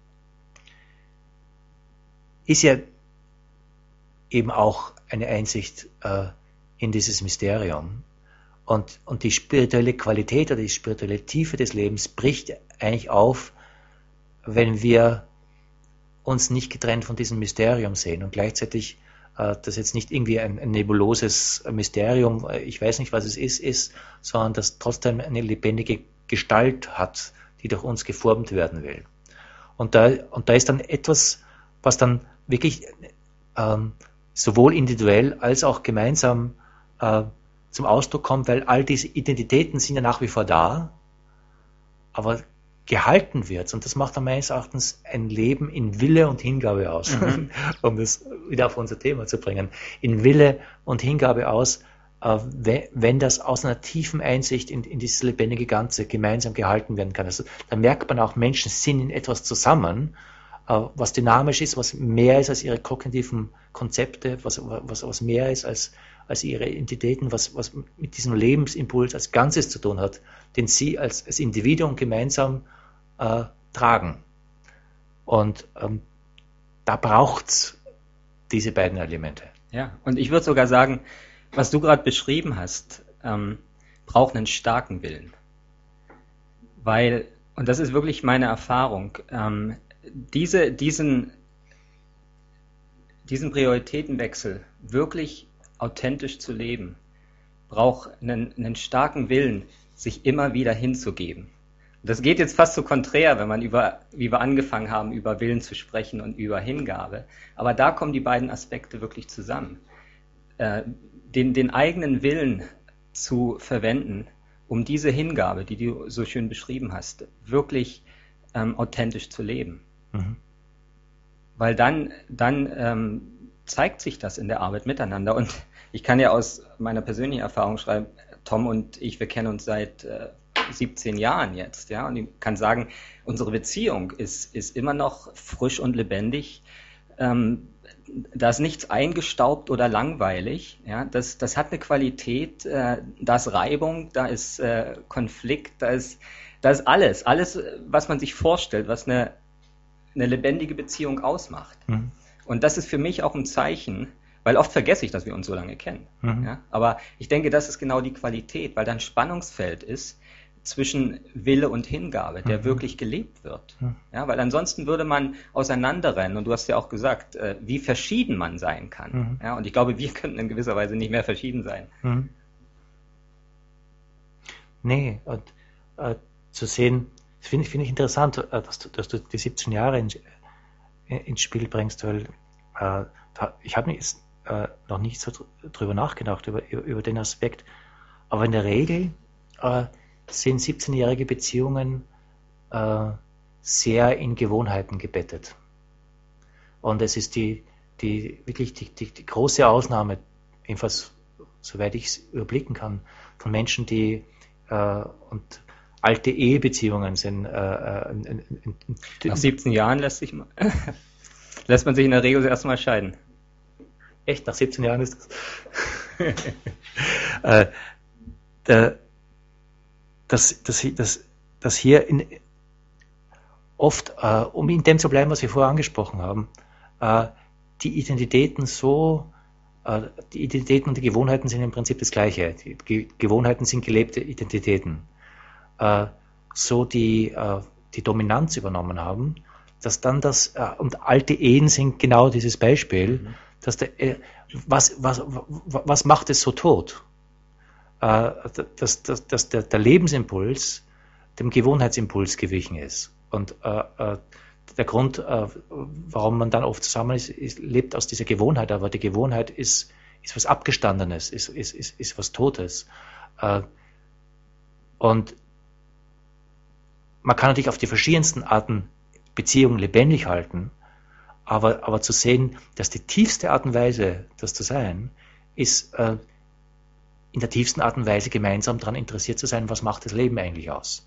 [SPEAKER 1] ist ja eben auch eine Einsicht äh, in dieses Mysterium. Und, und die spirituelle Qualität oder die spirituelle Tiefe des Lebens bricht eigentlich auf, wenn wir uns nicht getrennt von diesem Mysterium sehen und gleichzeitig äh, das jetzt nicht irgendwie ein, ein nebuloses Mysterium, ich weiß nicht, was es ist, ist, sondern das trotzdem eine lebendige Gestalt hat, die durch uns geformt werden will. Und da, und da ist dann etwas, was dann wirklich ähm, sowohl individuell als auch gemeinsam äh, zum Ausdruck kommt, weil all diese Identitäten sind ja nach wie vor da, aber gehalten wird. Und das macht dann meines Erachtens ein Leben in Wille und Hingabe aus, mhm. um das wieder auf unser Thema zu bringen. In Wille und Hingabe aus, äh, wenn das aus einer tiefen Einsicht in, in dieses lebendige Ganze gemeinsam gehalten werden kann. Also da merkt man auch, Menschen sind in etwas zusammen, äh, was dynamisch ist, was mehr ist als ihre kognitiven Konzepte, was, was, was mehr ist als, als ihre Identitäten, was, was mit diesem Lebensimpuls als Ganzes zu tun hat, den sie als, als Individuum gemeinsam äh, tragen. Und ähm, da braucht es diese beiden Elemente.
[SPEAKER 2] Ja, und ich würde sogar sagen, was du gerade beschrieben hast, ähm, braucht einen starken Willen. Weil, und das ist wirklich meine Erfahrung, ähm, diese, diesen, diesen Prioritätenwechsel wirklich authentisch zu leben, braucht einen, einen starken Willen, sich immer wieder hinzugeben. Das geht jetzt fast so konträr, wenn man über, wie wir angefangen haben, über Willen zu sprechen und über Hingabe. Aber da kommen die beiden Aspekte wirklich zusammen. Äh, den, den eigenen Willen zu verwenden, um diese Hingabe, die du so schön beschrieben hast, wirklich ähm, authentisch zu leben. Mhm. Weil dann, dann ähm, zeigt sich das in der Arbeit miteinander. Und ich kann ja aus meiner persönlichen Erfahrung schreiben, Tom und ich, wir kennen uns seit äh, siebzehn Jahren jetzt, ja, und ich kann sagen, unsere Beziehung ist, ist immer noch frisch und lebendig. Ähm, da ist nichts eingestaubt oder langweilig, ja, das, das hat eine Qualität, äh, da ist Reibung, da ist äh, Konflikt, da ist, da ist alles, alles, was man sich vorstellt, was eine, eine lebendige Beziehung ausmacht. Mhm. Und das ist für mich auch ein Zeichen, weil oft vergesse ich, dass wir uns so lange kennen. Mhm. Ja, aber ich denke, das ist genau die Qualität, weil da ein Spannungsfeld ist zwischen Wille und Hingabe, der mhm. wirklich gelebt wird. Mhm. Ja, weil ansonsten würde man auseinanderrennen. Und du hast ja auch gesagt, äh, wie verschieden man sein kann. Mhm. Ja, und ich glaube, wir könnten in gewisser Weise nicht mehr verschieden sein.
[SPEAKER 1] Mhm. Nee, und äh, zu sehen, das finde ich, find ich interessant, äh, dass, du, dass du die siebzehn Jahre in, äh, ins Spiel bringst, weil äh, da, ich habe jetzt äh, noch nicht so drüber nachgedacht, über, über, über den Aspekt. Aber in der Regel äh, sind siebzehnjährige Beziehungen äh, sehr in Gewohnheiten gebettet. Und es ist die, die wirklich die, die, die große Ausnahme, jedenfalls soweit ich es überblicken kann, von Menschen, die äh, und alte Ehebeziehungen sind. Äh, äh, in, in, in,
[SPEAKER 2] Nach siebzehn Jahren lässt, sich, lässt man sich in der Regel erst mal scheiden.
[SPEAKER 1] Echt, nach siebzehn Jahren ist das. äh, der, Dass, dass, dass, dass hier in, oft, äh, um in dem zu bleiben, was wir vorher angesprochen haben, äh, die Identitäten so, äh, die Identitäten und die Gewohnheiten sind im Prinzip das Gleiche. Die Ge Gewohnheiten sind gelebte Identitäten. Äh, so die, äh, die Dominanz übernommen haben, dass dann das, äh, und alte Ehen sind genau dieses Beispiel, mhm. dass der, äh, was, was, was macht es so tot? Dass, dass, dass der, der Lebensimpuls dem Gewohnheitsimpuls gewichen ist. Und äh, der Grund, äh, warum man dann oft zusammen ist, ist, lebt aus dieser Gewohnheit, aber die Gewohnheit ist, ist was Abgestandenes, ist, ist, ist, ist was Totes. Äh, und man kann natürlich auf die verschiedensten Arten Beziehungen lebendig halten, aber, aber zu sehen, dass die tiefste Art und Weise, das zu sein, ist äh, in der tiefsten Art und Weise gemeinsam daran interessiert zu sein, was macht das Leben eigentlich aus.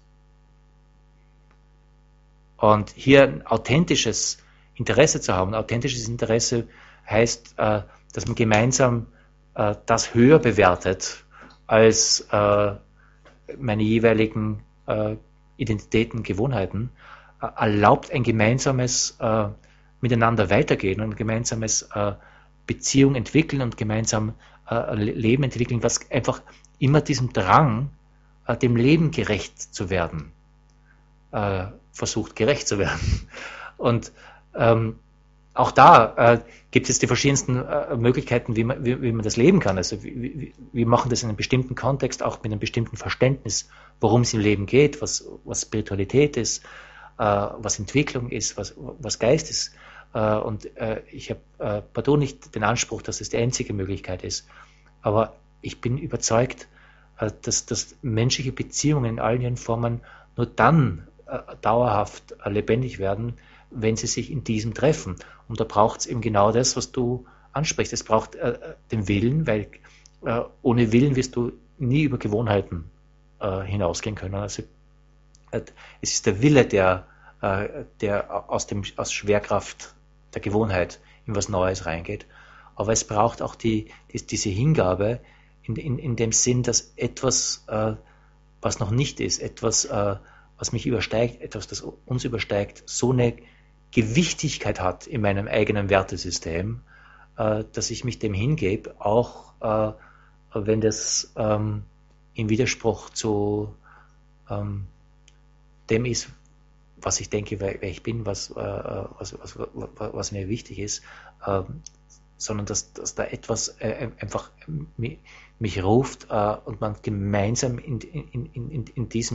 [SPEAKER 1] Und hier ein authentisches Interesse zu haben, authentisches Interesse heißt, äh, dass man gemeinsam äh, das höher bewertet als äh, meine jeweiligen äh, Identitäten, Gewohnheiten, äh, erlaubt ein gemeinsames äh, Miteinander weitergehen und ein gemeinsames äh, Beziehung entwickeln und gemeinsam äh, Leben entwickeln, was einfach immer diesem Drang, äh, dem Leben gerecht zu werden, äh, versucht gerecht zu werden. Und ähm, auch da äh, gibt es die verschiedensten äh, Möglichkeiten, wie man, wie, wie man das leben kann. Also wie, wir machen das in einem bestimmten Kontext, auch mit einem bestimmten Verständnis, worum es im Leben geht, was, was Spiritualität ist, äh, was Entwicklung ist, was, was Geist ist. Und äh, ich habe äh, partout nicht den Anspruch, dass es die einzige Möglichkeit ist. Aber ich bin überzeugt, äh, dass, dass menschliche Beziehungen in all ihren Formen nur dann äh, dauerhaft äh, lebendig werden, wenn sie sich in diesem treffen. Und da braucht es eben genau das, was du ansprichst. Es braucht äh, den Willen, weil äh, ohne Willen wirst du nie über Gewohnheiten äh, hinausgehen können. Also äh, es ist der Wille, der, äh, der aus, dem, aus Schwerkraft der Gewohnheit in was Neues reingeht. Aber es braucht auch die, die, diese Hingabe in, in, in dem Sinn, dass etwas, äh, was noch nicht ist, etwas, äh, was mich übersteigt, etwas, das uns übersteigt, so eine Gewichtigkeit hat in meinem eigenen Wertesystem, äh, dass ich mich dem hingebe, auch äh, wenn das ähm, im Widerspruch zu ähm, dem ist, was ich denke, wer, wer ich bin, was, äh, was, was, was, was mir wichtig ist, äh, sondern dass, dass da etwas äh, einfach mich, mich ruft äh, und man gemeinsam in, in, in, in diesem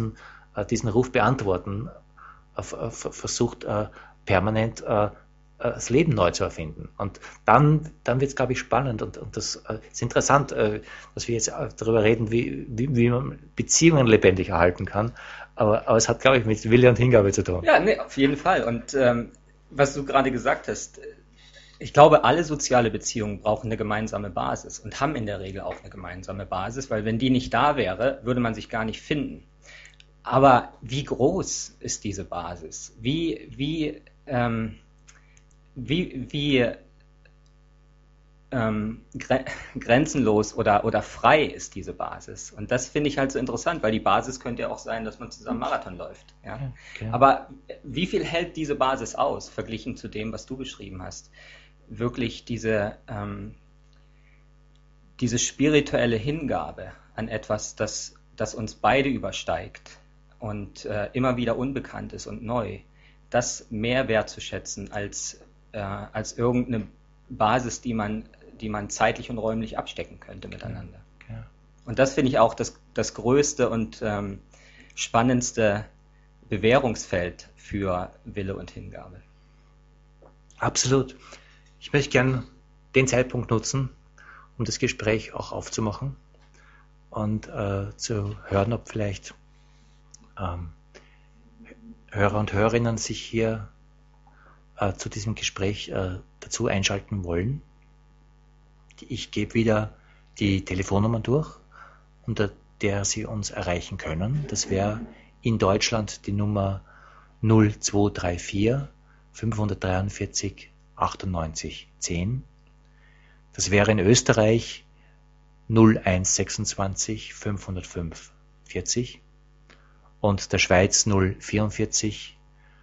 [SPEAKER 1] äh, diesen Ruf beantworten, äh, versucht äh, permanent äh, das Leben neu zu erfinden. Und dann, dann wird es, glaube ich, spannend und, und das äh, ist interessant, äh, dass wir jetzt darüber reden, wie, wie, wie man Beziehungen lebendig erhalten kann. Aber, aber es hat, glaube ich, mit Wille und Hingabe zu tun.
[SPEAKER 2] Ja, nee, auf jeden Fall. Und ähm, was du gerade gesagt hast, ich glaube, alle soziale Beziehungen brauchen eine gemeinsame Basis und haben in der Regel auch eine gemeinsame Basis, weil wenn die nicht da wäre, würde man sich gar nicht finden. Aber wie groß ist diese Basis? Wie, wie, ähm, wie, wie ähm, gre grenzenlos oder, oder frei ist diese Basis? Und das finde ich halt so interessant, weil die Basis könnte ja auch sein, dass man zusammen Marathon läuft. Ja? Ja, okay. Aber wie viel hält diese Basis aus, verglichen zu dem, was du beschrieben hast? Wirklich diese, ähm, diese spirituelle Hingabe an etwas, das, das uns beide übersteigt und äh, immer wieder unbekannt ist und neu, das mehr wertzuschätzen als, äh, als irgendeine Basis, die man, die man zeitlich und räumlich abstecken könnte miteinander. Okay. Okay. Und das finde ich auch das, das größte und ähm, spannendste Bewährungsfeld für Wille und Hingabe.
[SPEAKER 1] Absolut. Ich möchte gern den Zeitpunkt nutzen, um das Gespräch auch aufzumachen und äh, zu hören, ob vielleicht ähm, Hörer und Hörerinnen sich hier äh, zu diesem Gespräch äh, dazu einschalten wollen. Ich gebe wieder die Telefonnummern durch, unter der Sie uns erreichen können. Das wäre in Deutschland die Nummer null zwei drei vier fünf drei vier achtundneunzig zehn. Das wäre in Österreich null eins sechsundzwanzig fünfhundertfünf vierzig und der Schweiz null vierundvierzig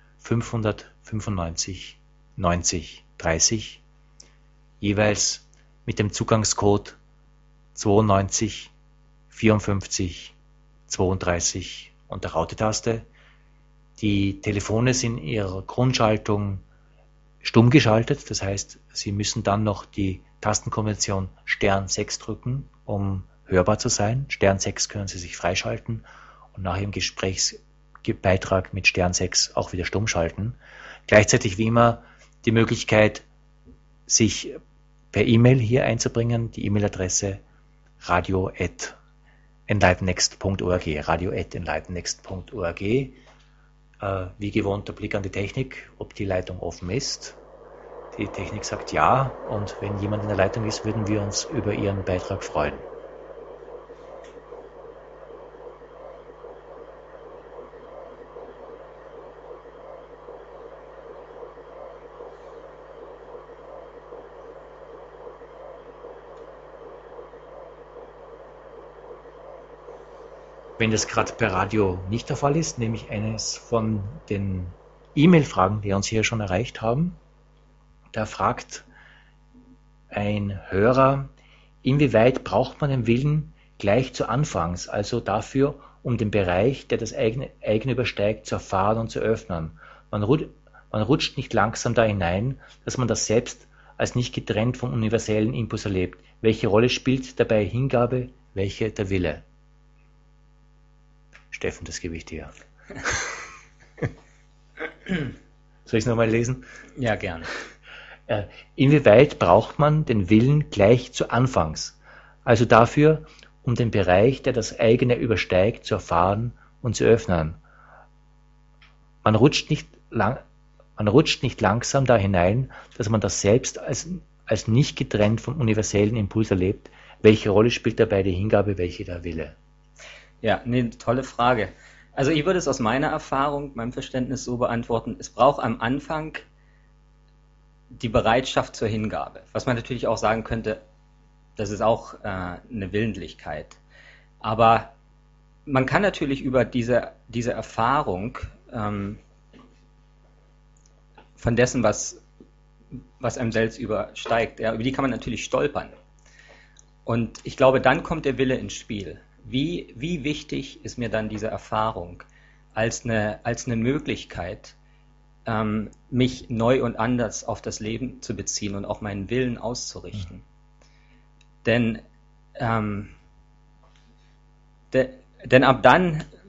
[SPEAKER 1] fünfhundertfünfundneunzig neunzig dreißig, jeweils mit dem Zugangscode zweiundneunzig vierundfünfzig zweiunddreißig und der Raute-Taste. Die Telefone sind in ihrer Grundschaltung stumm geschaltet, das heißt, Sie müssen dann noch die Tastenkombination Stern sechs drücken, um hörbar zu sein. Stern sechs können Sie sich freischalten und nach Ihrem Gesprächsbeitrag mit Stern sechs auch wieder stumm schalten. Gleichzeitig wie immer die Möglichkeit, sich per E-Mail hier einzubringen, die E-Mail-Adresse radio at enlightennext punkt org, radio at enlightennext punkt org. Äh, wie gewohnt der Blick an die Technik, ob die Leitung offen ist. Die Technik sagt ja, und wenn jemand in der Leitung ist, würden wir uns über Ihren Beitrag freuen. Wenn das gerade per Radio nicht der Fall ist, nehme ich eines von den E-Mail-Fragen, die uns hier schon erreicht haben. Da fragt ein Hörer, inwieweit braucht man den Willen gleich zu Anfangs, also dafür, um den Bereich, der das eigene, eigene übersteigt, zu erfahren und zu öffnen. Man, rut, man rutscht nicht langsam da hinein, dass man das Selbst als nicht getrennt vom universellen Impuls erlebt. Welche Rolle spielt dabei Hingabe, welche der Wille? Steffen, das gebe ich dir. Soll ich es nochmal lesen?
[SPEAKER 2] Ja, gern.
[SPEAKER 1] Äh, inwieweit braucht man den Willen gleich zu Anfangs, also dafür, um den Bereich, der das eigene übersteigt, zu erfahren und zu öffnen? Man rutscht nicht, lang, man rutscht nicht langsam da hinein, dass man das Selbst als, als nicht getrennt vom universellen Impuls erlebt. Welche Rolle spielt dabei die Hingabe, welche der Wille?
[SPEAKER 2] Ja, eine tolle Frage. Also ich würde es aus meiner Erfahrung, meinem Verständnis so beantworten, es braucht am Anfang die Bereitschaft zur Hingabe. Was man natürlich auch sagen könnte, das ist auch äh, eine Willentlichkeit. Aber man kann natürlich über diese, diese Erfahrung ähm, von dessen, was, was einem selbst übersteigt, ja, über die kann man natürlich stolpern. Und ich glaube, dann kommt der Wille ins Spiel. Wie, wie wichtig ist mir dann diese Erfahrung als eine, als eine Möglichkeit, ähm, mich neu und anders auf das Leben zu beziehen und auch meinen Willen auszurichten? Mhm. Denn, ähm, de, denn ab dann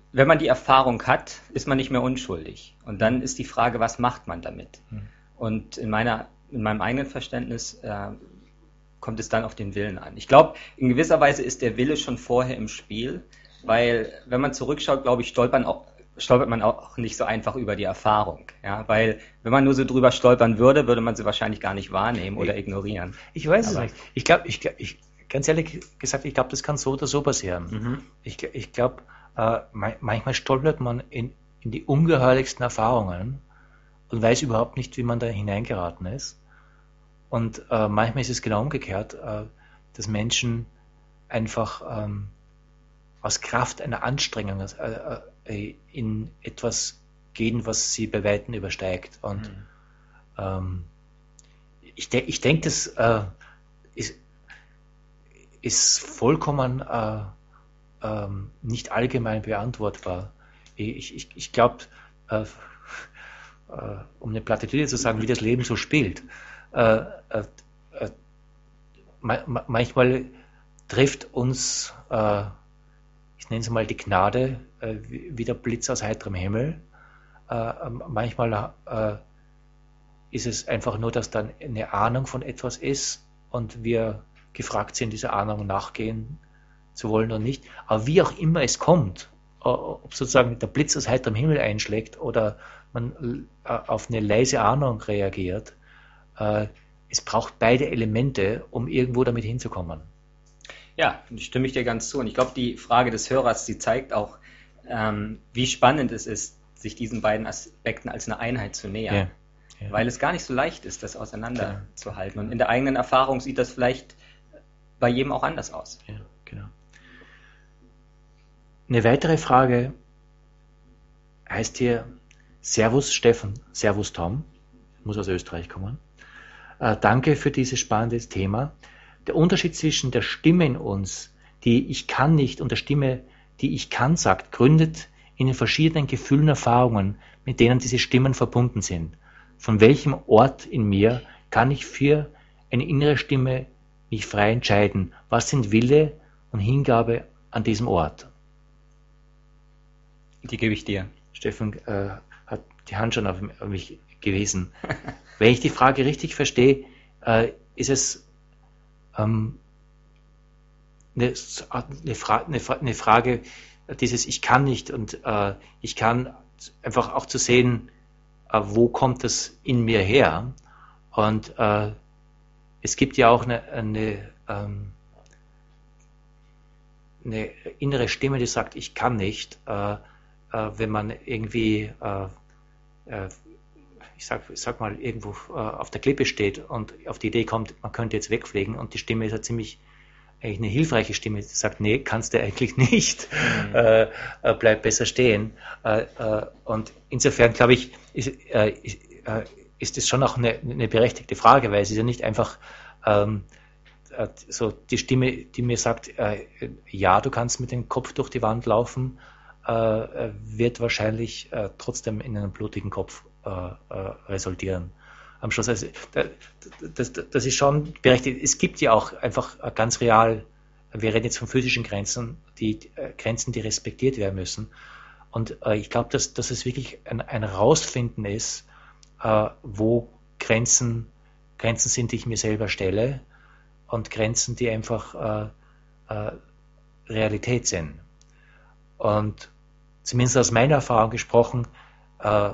[SPEAKER 2] wenn man die Erfahrung hat, ist man nicht mehr unschuldig. Und dann ist die Frage, was macht man damit? Mhm. Und in meiner, in meinem eigenen Verständnis äh, kommt es dann auf den Willen an. Ich glaube, in gewisser Weise ist der Wille schon vorher im Spiel, weil wenn man zurückschaut, glaube ich, stolpern auch, stolpert man auch nicht so einfach über die Erfahrung. Ja? Weil wenn man nur so drüber stolpern würde, würde man sie wahrscheinlich gar nicht wahrnehmen oder
[SPEAKER 1] ich,
[SPEAKER 2] ignorieren.
[SPEAKER 1] Ich weiß Aber, es nicht. Ich glaube, ich, ich, ganz ehrlich gesagt, ich glaube, das kann so oder so passieren. Mhm. Ich, ich glaube, äh, manchmal stolpert man in, in die ungeheuerlichsten Erfahrungen und weiß überhaupt nicht, wie man da hineingeraten ist. Und äh, manchmal ist es genau umgekehrt, äh, dass Menschen einfach ähm, aus Kraft einer Anstrengung äh, äh, in etwas gehen, was sie bei Weitem übersteigt. Und mhm. ähm, ich, de ich denke, das äh, ist, ist vollkommen äh, äh, nicht allgemein beantwortbar. Ich, ich, ich glaube, äh, äh, um eine Plattitüde zu sagen, wie das Leben so spielt, Äh, äh, äh, ma manchmal trifft uns, äh, ich nenne es mal die Gnade, äh, wie, wie der Blitz aus heiterem Himmel. Äh, manchmal äh, ist es einfach nur, dass dann eine Ahnung von etwas ist und wir gefragt sind, dieser Ahnung nachgehen zu wollen oder nicht. Aber wie auch immer es kommt, äh, ob sozusagen der Blitz aus heiterem Himmel einschlägt oder man äh, auf eine leise Ahnung reagiert, es braucht beide Elemente, um irgendwo damit hinzukommen.
[SPEAKER 2] Ja, stimme ich dir ganz zu. Und ich glaube, die Frage des Hörers, die zeigt auch, ähm, wie spannend es ist, sich diesen beiden Aspekten als eine Einheit zu nähern. Ja, ja. Weil es gar nicht so leicht ist, das auseinanderzuhalten. Und in der eigenen Erfahrung sieht das vielleicht bei jedem auch anders aus.
[SPEAKER 1] Ja, genau. Eine weitere Frage heißt hier Servus Steffen, Servus Tom, muss aus Österreich kommen. Äh, danke für dieses spannende Thema. Der Unterschied zwischen der Stimme in uns, die ich kann nicht, und der Stimme, die ich kann sagt, gründet in den verschiedenen Gefühlen und Erfahrungen, mit denen diese Stimmen verbunden sind. Von welchem Ort in mir kann ich für eine innere Stimme mich frei entscheiden? Was sind Wille und Hingabe an diesem Ort?
[SPEAKER 2] Die gebe ich dir.
[SPEAKER 1] Steffen äh, hat die Hand schon auf mich gewesen. Wenn ich die Frage richtig verstehe, äh, ist es ähm, eine, eine, Fra eine, eine Frage dieses Ich kann nicht und äh, ich kann einfach auch zu sehen, äh, wo kommt das in mir her? Und äh, es gibt ja auch eine, eine, ähm, eine innere Stimme, die sagt, ich kann nicht, äh, äh, wenn man irgendwie äh, äh, ich sag, ich sag mal, irgendwo äh, auf der Klippe steht und auf die Idee kommt, man könnte jetzt wegfliegen und die Stimme ist ja ziemlich, eigentlich eine hilfreiche Stimme, die sagt, nee, kannst du eigentlich nicht, mhm. äh, äh, bleib besser stehen. Äh, äh, und insofern, glaube ich, ist, äh, äh, ist das schon auch eine, eine berechtigte Frage, weil es ist ja nicht einfach ähm, äh, so die Stimme, die mir sagt, äh, ja, du kannst mit dem Kopf durch die Wand laufen, äh, wird wahrscheinlich äh, trotzdem in einem blutigen Kopf Äh, äh, resultieren. Am Schluss, also, das, das, das ist schon berechtigt. Es gibt ja auch einfach ganz real, wir reden jetzt von physischen Grenzen, die äh, Grenzen, die respektiert werden müssen. Und äh, ich glaube, dass, dass es wirklich ein, ein Rausfinden ist, äh, wo Grenzen, Grenzen sind, die ich mir selber stelle und Grenzen, die einfach äh, äh, Realität sind. Und zumindest aus meiner Erfahrung gesprochen, äh,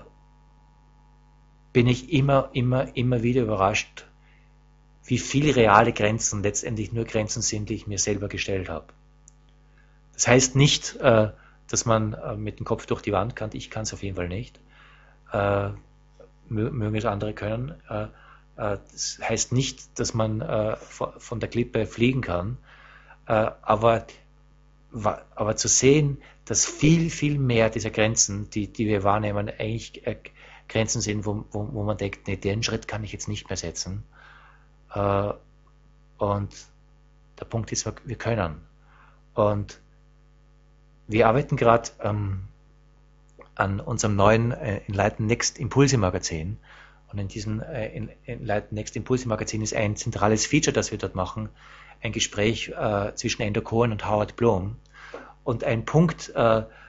[SPEAKER 1] bin ich immer, immer, immer wieder überrascht, wie viele reale Grenzen letztendlich nur Grenzen sind, die ich mir selber gestellt habe. Das heißt nicht, äh, dass man äh, mit dem Kopf durch die Wand kann. Ich kann es auf jeden Fall nicht. Äh, mögen es andere können. Äh, äh, das heißt nicht, dass man äh, von der Klippe fliegen kann. Äh, aber, aber zu sehen, dass viel, viel mehr dieser Grenzen, die, die wir wahrnehmen, eigentlich äh, Grenzen sind, wo, wo, wo man denkt, nee, den Schritt kann ich jetzt nicht mehr setzen. Äh, und der Punkt ist, wir können. Und wir arbeiten gerade ähm, an unserem neuen äh, Enlighten Next Impulse Magazin. Und in diesem äh, Enlighten Next Impulse Magazin ist ein zentrales Feature, das wir dort machen, ein Gespräch äh, zwischen Endo Cohen und Howard Bloom. Und ein Punkt, äh,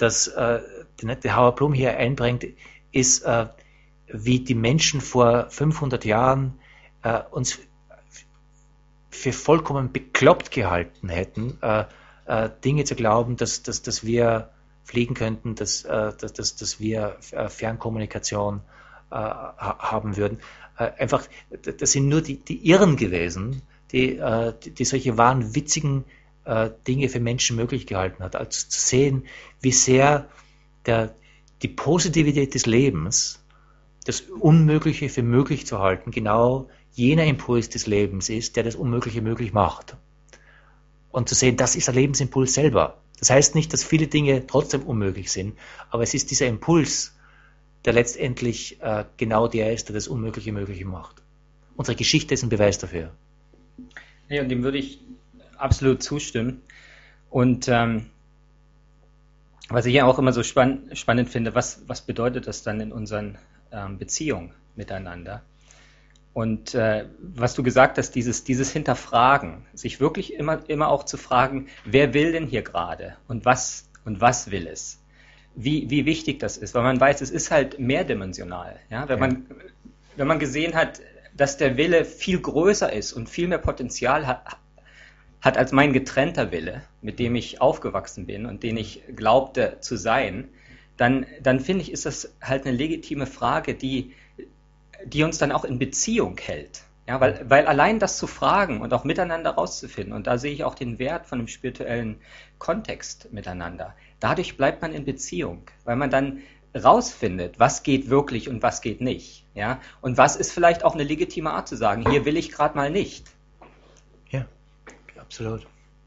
[SPEAKER 1] das äh, der Howard Bloom hier einbringt, ist, äh, wie die Menschen vor fünfhundert Jahren äh, uns für vollkommen bekloppt gehalten hätten, äh, äh, Dinge zu glauben, dass, dass, dass wir fliegen könnten, dass, äh, dass, dass, dass wir äh, Fernkommunikation äh, haben würden. Äh, einfach, das sind nur die, die Irren gewesen, die, äh, die, die solche wahnwitzigen äh, Dinge für Menschen möglich gehalten hat. Also zu sehen, wie sehr der, die Positivität des Lebens, das Unmögliche für möglich zu halten, genau jener Impuls des Lebens ist, der das Unmögliche möglich macht. Und zu sehen, das ist der Lebensimpuls selber. Das heißt nicht, dass viele Dinge trotzdem unmöglich sind, aber es ist dieser Impuls, der letztendlich äh, genau der ist, der das Unmögliche möglich macht. Unsere Geschichte ist ein Beweis dafür.
[SPEAKER 2] Ja, und dem würde ich absolut zustimmen. Und ähm, was ich ja auch immer so spann spannend finde, was, was bedeutet das dann in unseren ähm, Beziehungen miteinander? Und äh, was du gesagt hast, dieses, dieses Hinterfragen, sich wirklich immer, immer auch zu fragen, wer will denn hier gerade und was, und was will es? Wie, wie wichtig das ist, weil man weiß, es ist halt mehrdimensional. Ja? Wenn, ja. Man, wenn man gesehen hat, dass der Wille viel größer ist und viel mehr Potenzial hat, hat als mein getrennter Wille, mit dem ich aufgewachsen bin und den ich glaubte zu sein, dann, dann finde ich, ist das halt eine legitime Frage, die, die uns dann auch in Beziehung hält. Ja, weil, weil allein das zu fragen und auch miteinander rauszufinden, und da sehe ich auch den Wert von einem spirituellen Kontext miteinander, dadurch bleibt man in Beziehung, weil man dann rausfindet, was geht wirklich und was geht nicht. Ja? Und was ist vielleicht auch eine legitime Art zu sagen, hier will ich gerade mal nicht.
[SPEAKER 1] Ja, absolut.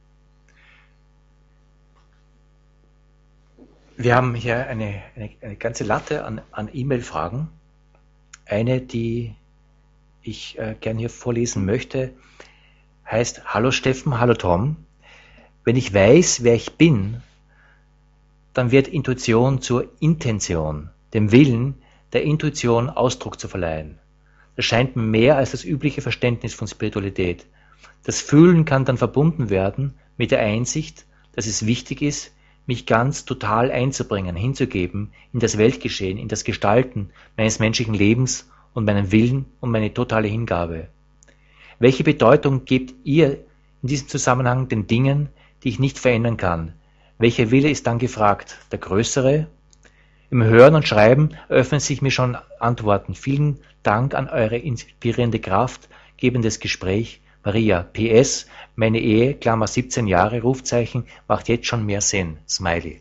[SPEAKER 1] Wir haben hier eine, eine, eine ganze Latte an, an E-Mail-Fragen. Eine, die ich äh, gern hier vorlesen möchte, heißt: Hallo Steffen, hallo Tom. Wenn ich weiß, wer ich bin, dann wird Intuition zur Intention, dem Willen der Intuition Ausdruck zu verleihen. Das scheint mir mehr als das übliche Verständnis von Spiritualität. Das Fühlen kann dann verbunden werden mit der Einsicht, dass es wichtig ist, mich ganz total einzubringen, hinzugeben in das Weltgeschehen, in das Gestalten meines menschlichen Lebens und meinen Willen und meine totale Hingabe. Welche Bedeutung gebt ihr in diesem Zusammenhang den Dingen, die ich nicht verändern kann? Welcher Wille ist dann gefragt? Der größere? Im Hören und Schreiben eröffnen sich mir schon Antworten. Vielen Dank an eure inspirierende Kraft, gebendes Gespräch. Maria, P S, meine Ehe, Klammer siebzehn Jahre, Rufzeichen, macht jetzt schon mehr Sinn. Smiley.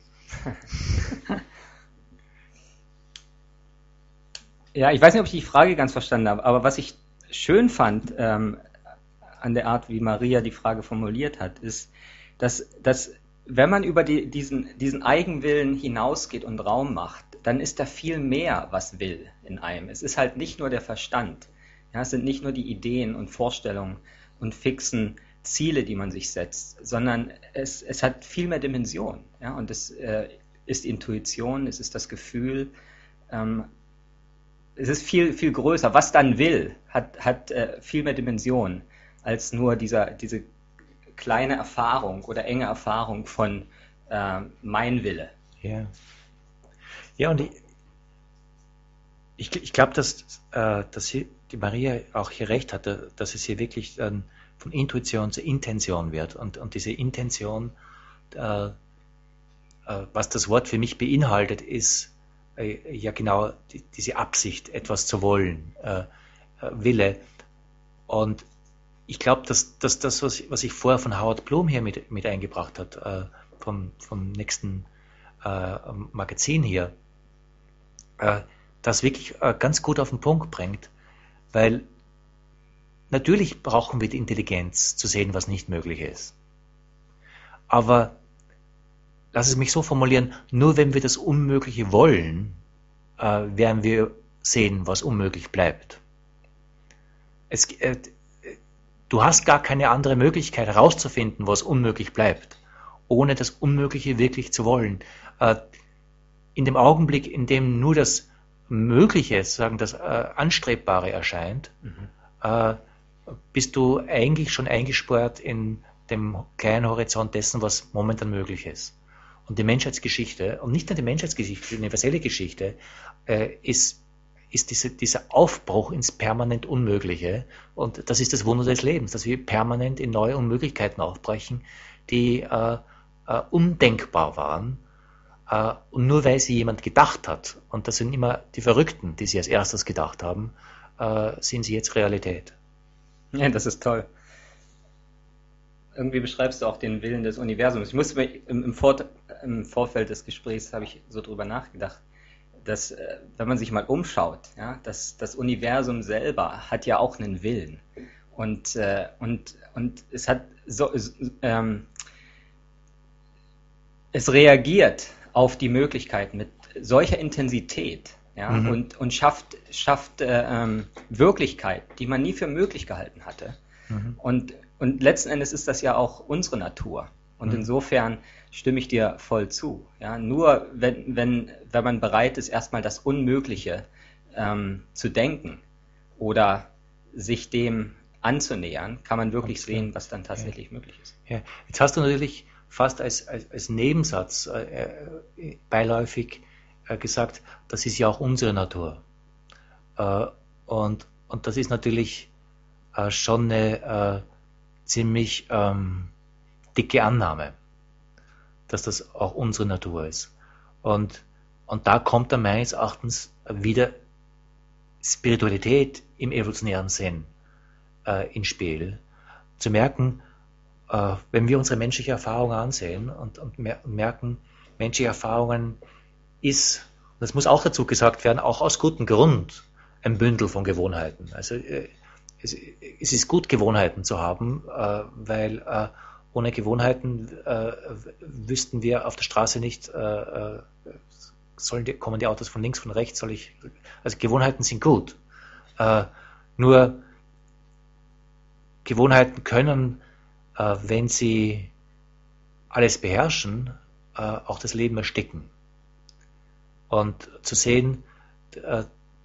[SPEAKER 2] Ja, ich weiß nicht, ob ich die Frage ganz verstanden habe, aber was ich schön fand ähm, an der Art, wie Maria die Frage formuliert hat, ist, dass, dass wenn man über die, diesen, diesen Eigenwillen hinausgeht und Raum macht, dann ist da viel mehr, was will in einem. Es ist halt nicht nur der Verstand. Ja, es sind nicht nur die Ideen und Vorstellungen und fixen Ziele, die man sich setzt, sondern es, es hat viel mehr Dimension. Ja, und es äh, ist Intuition, es ist das Gefühl, ähm, es ist viel, viel größer. Was dann will, hat, hat äh, viel mehr Dimension als nur dieser, diese kleine Erfahrung oder enge Erfahrung von äh, mein Wille.
[SPEAKER 1] Ja, ja, und ich, ich, ich glaube, dass, äh, dass sie, die Maria auch hier recht hatte, dass es hier wirklich dann von Intuition zur Intention wird. Und, und diese Intention, äh, äh, was das Wort für mich beinhaltet, ist äh, ja genau die, diese Absicht, etwas zu wollen, äh, äh, Wille. Und ich glaube, dass, dass das, was, was ich vorher von Howard Bloom hier mit, mit eingebracht hat, äh, vom, vom nächsten äh, Magazin hier, äh, das wirklich äh, ganz gut auf den Punkt bringt, weil natürlich brauchen wir die Intelligenz zu sehen, was nicht möglich ist. Aber lass es mich so formulieren, nur wenn wir das Unmögliche wollen, äh, werden wir sehen, was unmöglich bleibt. Es, äh, du hast gar keine andere Möglichkeit herauszufinden, was unmöglich bleibt, ohne das Unmögliche wirklich zu wollen. Äh, in dem Augenblick, in dem nur das Mögliche, sagen das äh, Anstrebbare erscheint, mhm. äh, bist du eigentlich schon eingesperrt in dem kleinen Horizont dessen, was momentan möglich ist. Und die Menschheitsgeschichte, und nicht nur die Menschheitsgeschichte, die universelle Geschichte, äh, ist, ist diese, dieser Aufbruch ins permanent Unmögliche. Und das ist das Wunder des Lebens, dass wir permanent in neue Unmöglichkeiten aufbrechen, die äh, äh, undenkbar waren. Äh, und nur weil sie jemand gedacht hat, und das sind immer die Verrückten, die sie als erstes gedacht haben, äh, sind sie jetzt Realität.
[SPEAKER 2] Ja, das ist toll. Irgendwie beschreibst du auch den Willen des Universums. Ich musste mir im, im, Vor im Vorfeld des Gesprächs habe ich so drüber nachgedacht, dass, äh, wenn man sich mal umschaut, ja, dass das Universum selber hat ja auch einen Willen. Und, äh, und, und es hat so, ähm, es reagiert auf die Möglichkeiten mit solcher Intensität, ja, mhm. und, und schafft, schafft äh, ähm, Wirklichkeit, die man nie für möglich gehalten hatte. Mhm. Und, und letzten Endes ist das ja auch unsere Natur. Und mhm. insofern stimme ich dir voll zu. Ja, nur wenn, wenn, wenn man bereit ist, erstmal das Unmögliche ähm, zu denken oder sich dem anzunähern, kann man wirklich okay. sehen, was dann tatsächlich ja. möglich ist.
[SPEAKER 1] Ja. Jetzt hast du natürlich fast als, als, als Nebensatz äh, beiläufig äh, gesagt, das ist ja auch unsere Natur. Äh, und, und das ist natürlich äh, schon eine äh, ziemlich ähm, dicke Annahme, dass das auch unsere Natur ist. Und, und da kommt dann meines Erachtens wieder Spiritualität im evolutionären Sinn äh, ins Spiel. Zu merken, äh, wenn wir unsere menschliche Erfahrung ansehen und, und, mer und merken, menschliche Erfahrungen ist, das muss auch dazu gesagt werden, auch aus gutem Grund ein Bündel von Gewohnheiten. Also äh, es, es ist gut, Gewohnheiten zu haben, äh, weil äh, ohne Gewohnheiten äh, wüssten wir auf der Straße nicht, äh, sollen die, kommen die Autos von links, von rechts, soll ich, also Gewohnheiten sind gut. Äh, nur Gewohnheiten können, äh, wenn sie alles beherrschen, äh, auch das Leben ersticken. Und zu sehen, äh,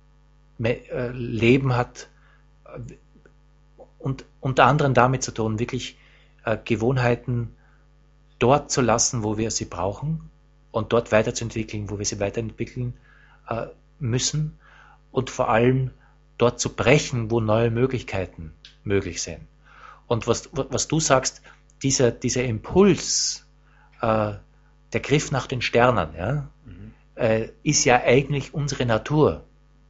[SPEAKER 1] Leben hat äh, und unter anderem damit zu tun, wirklich äh, Gewohnheiten dort zu lassen, wo wir sie brauchen und dort weiterzuentwickeln, wo wir sie weiterentwickeln äh, müssen und vor allem dort zu brechen, wo neue Möglichkeiten möglich sind. Und was, was du sagst, dieser, dieser Impuls, äh, der Griff nach den Sternen, ja, mhm. äh, ist ja eigentlich unsere Natur.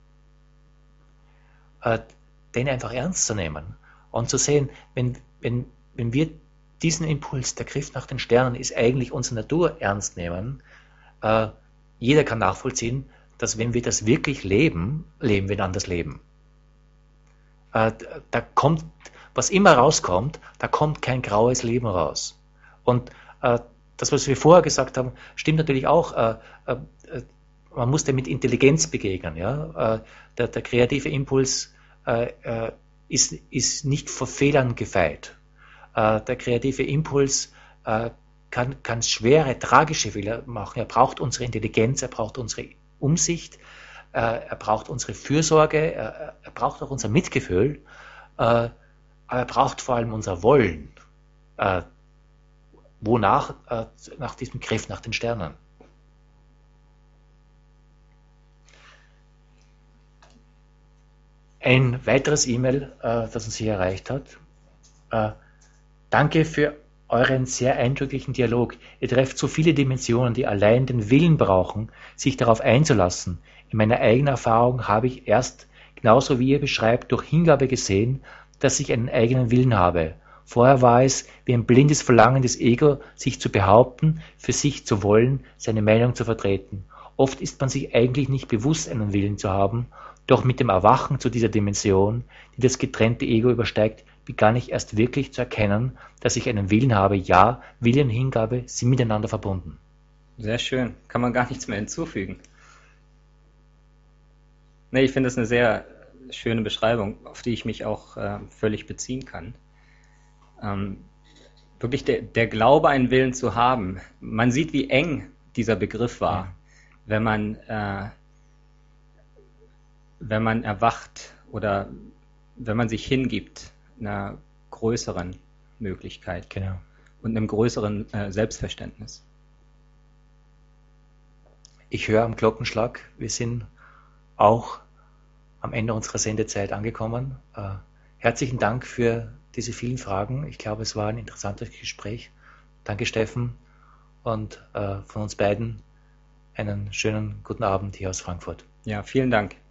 [SPEAKER 1] Äh, den einfach ernst zu nehmen und zu sehen, wenn, wenn, wenn wir diesen Impuls, der Griff nach den Sternen, ist eigentlich unsere Natur ernst nehmen, äh, jeder kann nachvollziehen, dass wenn wir das wirklich leben, leben wir dann das Leben. Äh, da kommt, was immer rauskommt, da kommt kein graues Leben raus. Und äh, das, was wir vorher gesagt haben, stimmt natürlich auch. Äh, äh, man muss dem mit Intelligenz begegnen. Ja? Äh, der, der kreative Impuls äh, äh, ist, ist nicht vor Fehlern gefeit. Äh, der kreative Impuls äh, kann, kann schwere, tragische Fehler machen. Er braucht unsere Intelligenz, er braucht unsere Umsicht, äh, er braucht unsere Fürsorge, er, er braucht auch unser Mitgefühl, äh, aber er braucht vor allem unser Wollen. Äh, wonach? Äh, nach diesem Griff nach den Sternen. Ein weiteres E-Mail, äh, das uns hier erreicht hat. Äh, danke für euren sehr eindrücklichen Dialog. Ihr trefft so viele Dimensionen, die allein den Willen brauchen, sich darauf einzulassen. In meiner eigenen Erfahrung habe ich erst, genauso wie ihr beschreibt, durch Hingabe gesehen, dass ich einen eigenen Willen habe. Vorher war es wie ein blindes Verlangen des Ego, sich zu behaupten, für sich zu wollen, seine Meinung zu vertreten. Oft ist man sich eigentlich nicht bewusst, einen Willen zu haben, doch mit dem Erwachen zu dieser Dimension, die das getrennte Ego übersteigt, begann ich erst wirklich zu erkennen, dass ich einen Willen habe. Ja, Wille und Hingabe sind miteinander verbunden.
[SPEAKER 2] Sehr schön. Kann man gar nichts mehr hinzufügen. Nee, ich finde das eine sehr schöne Beschreibung, auf die ich mich auch äh, völlig beziehen kann. Ähm, wirklich der, der Glaube, einen Willen zu haben. Man sieht, wie eng dieser Begriff war, ja. wenn man äh, wenn man erwacht oder wenn man sich hingibt einer größeren Möglichkeit,
[SPEAKER 1] genau.
[SPEAKER 2] und einem größeren äh, Selbstverständnis.
[SPEAKER 1] ich höre am Glockenschlag, wir sind auch am Ende unserer Sendezeit angekommen. Äh, herzlichen Dank für diese vielen Fragen. Ich glaube, es war ein interessantes Gespräch. Danke, Steffen, und äh, von uns beiden einen schönen guten Abend hier aus Frankfurt.
[SPEAKER 2] Ja, vielen Dank.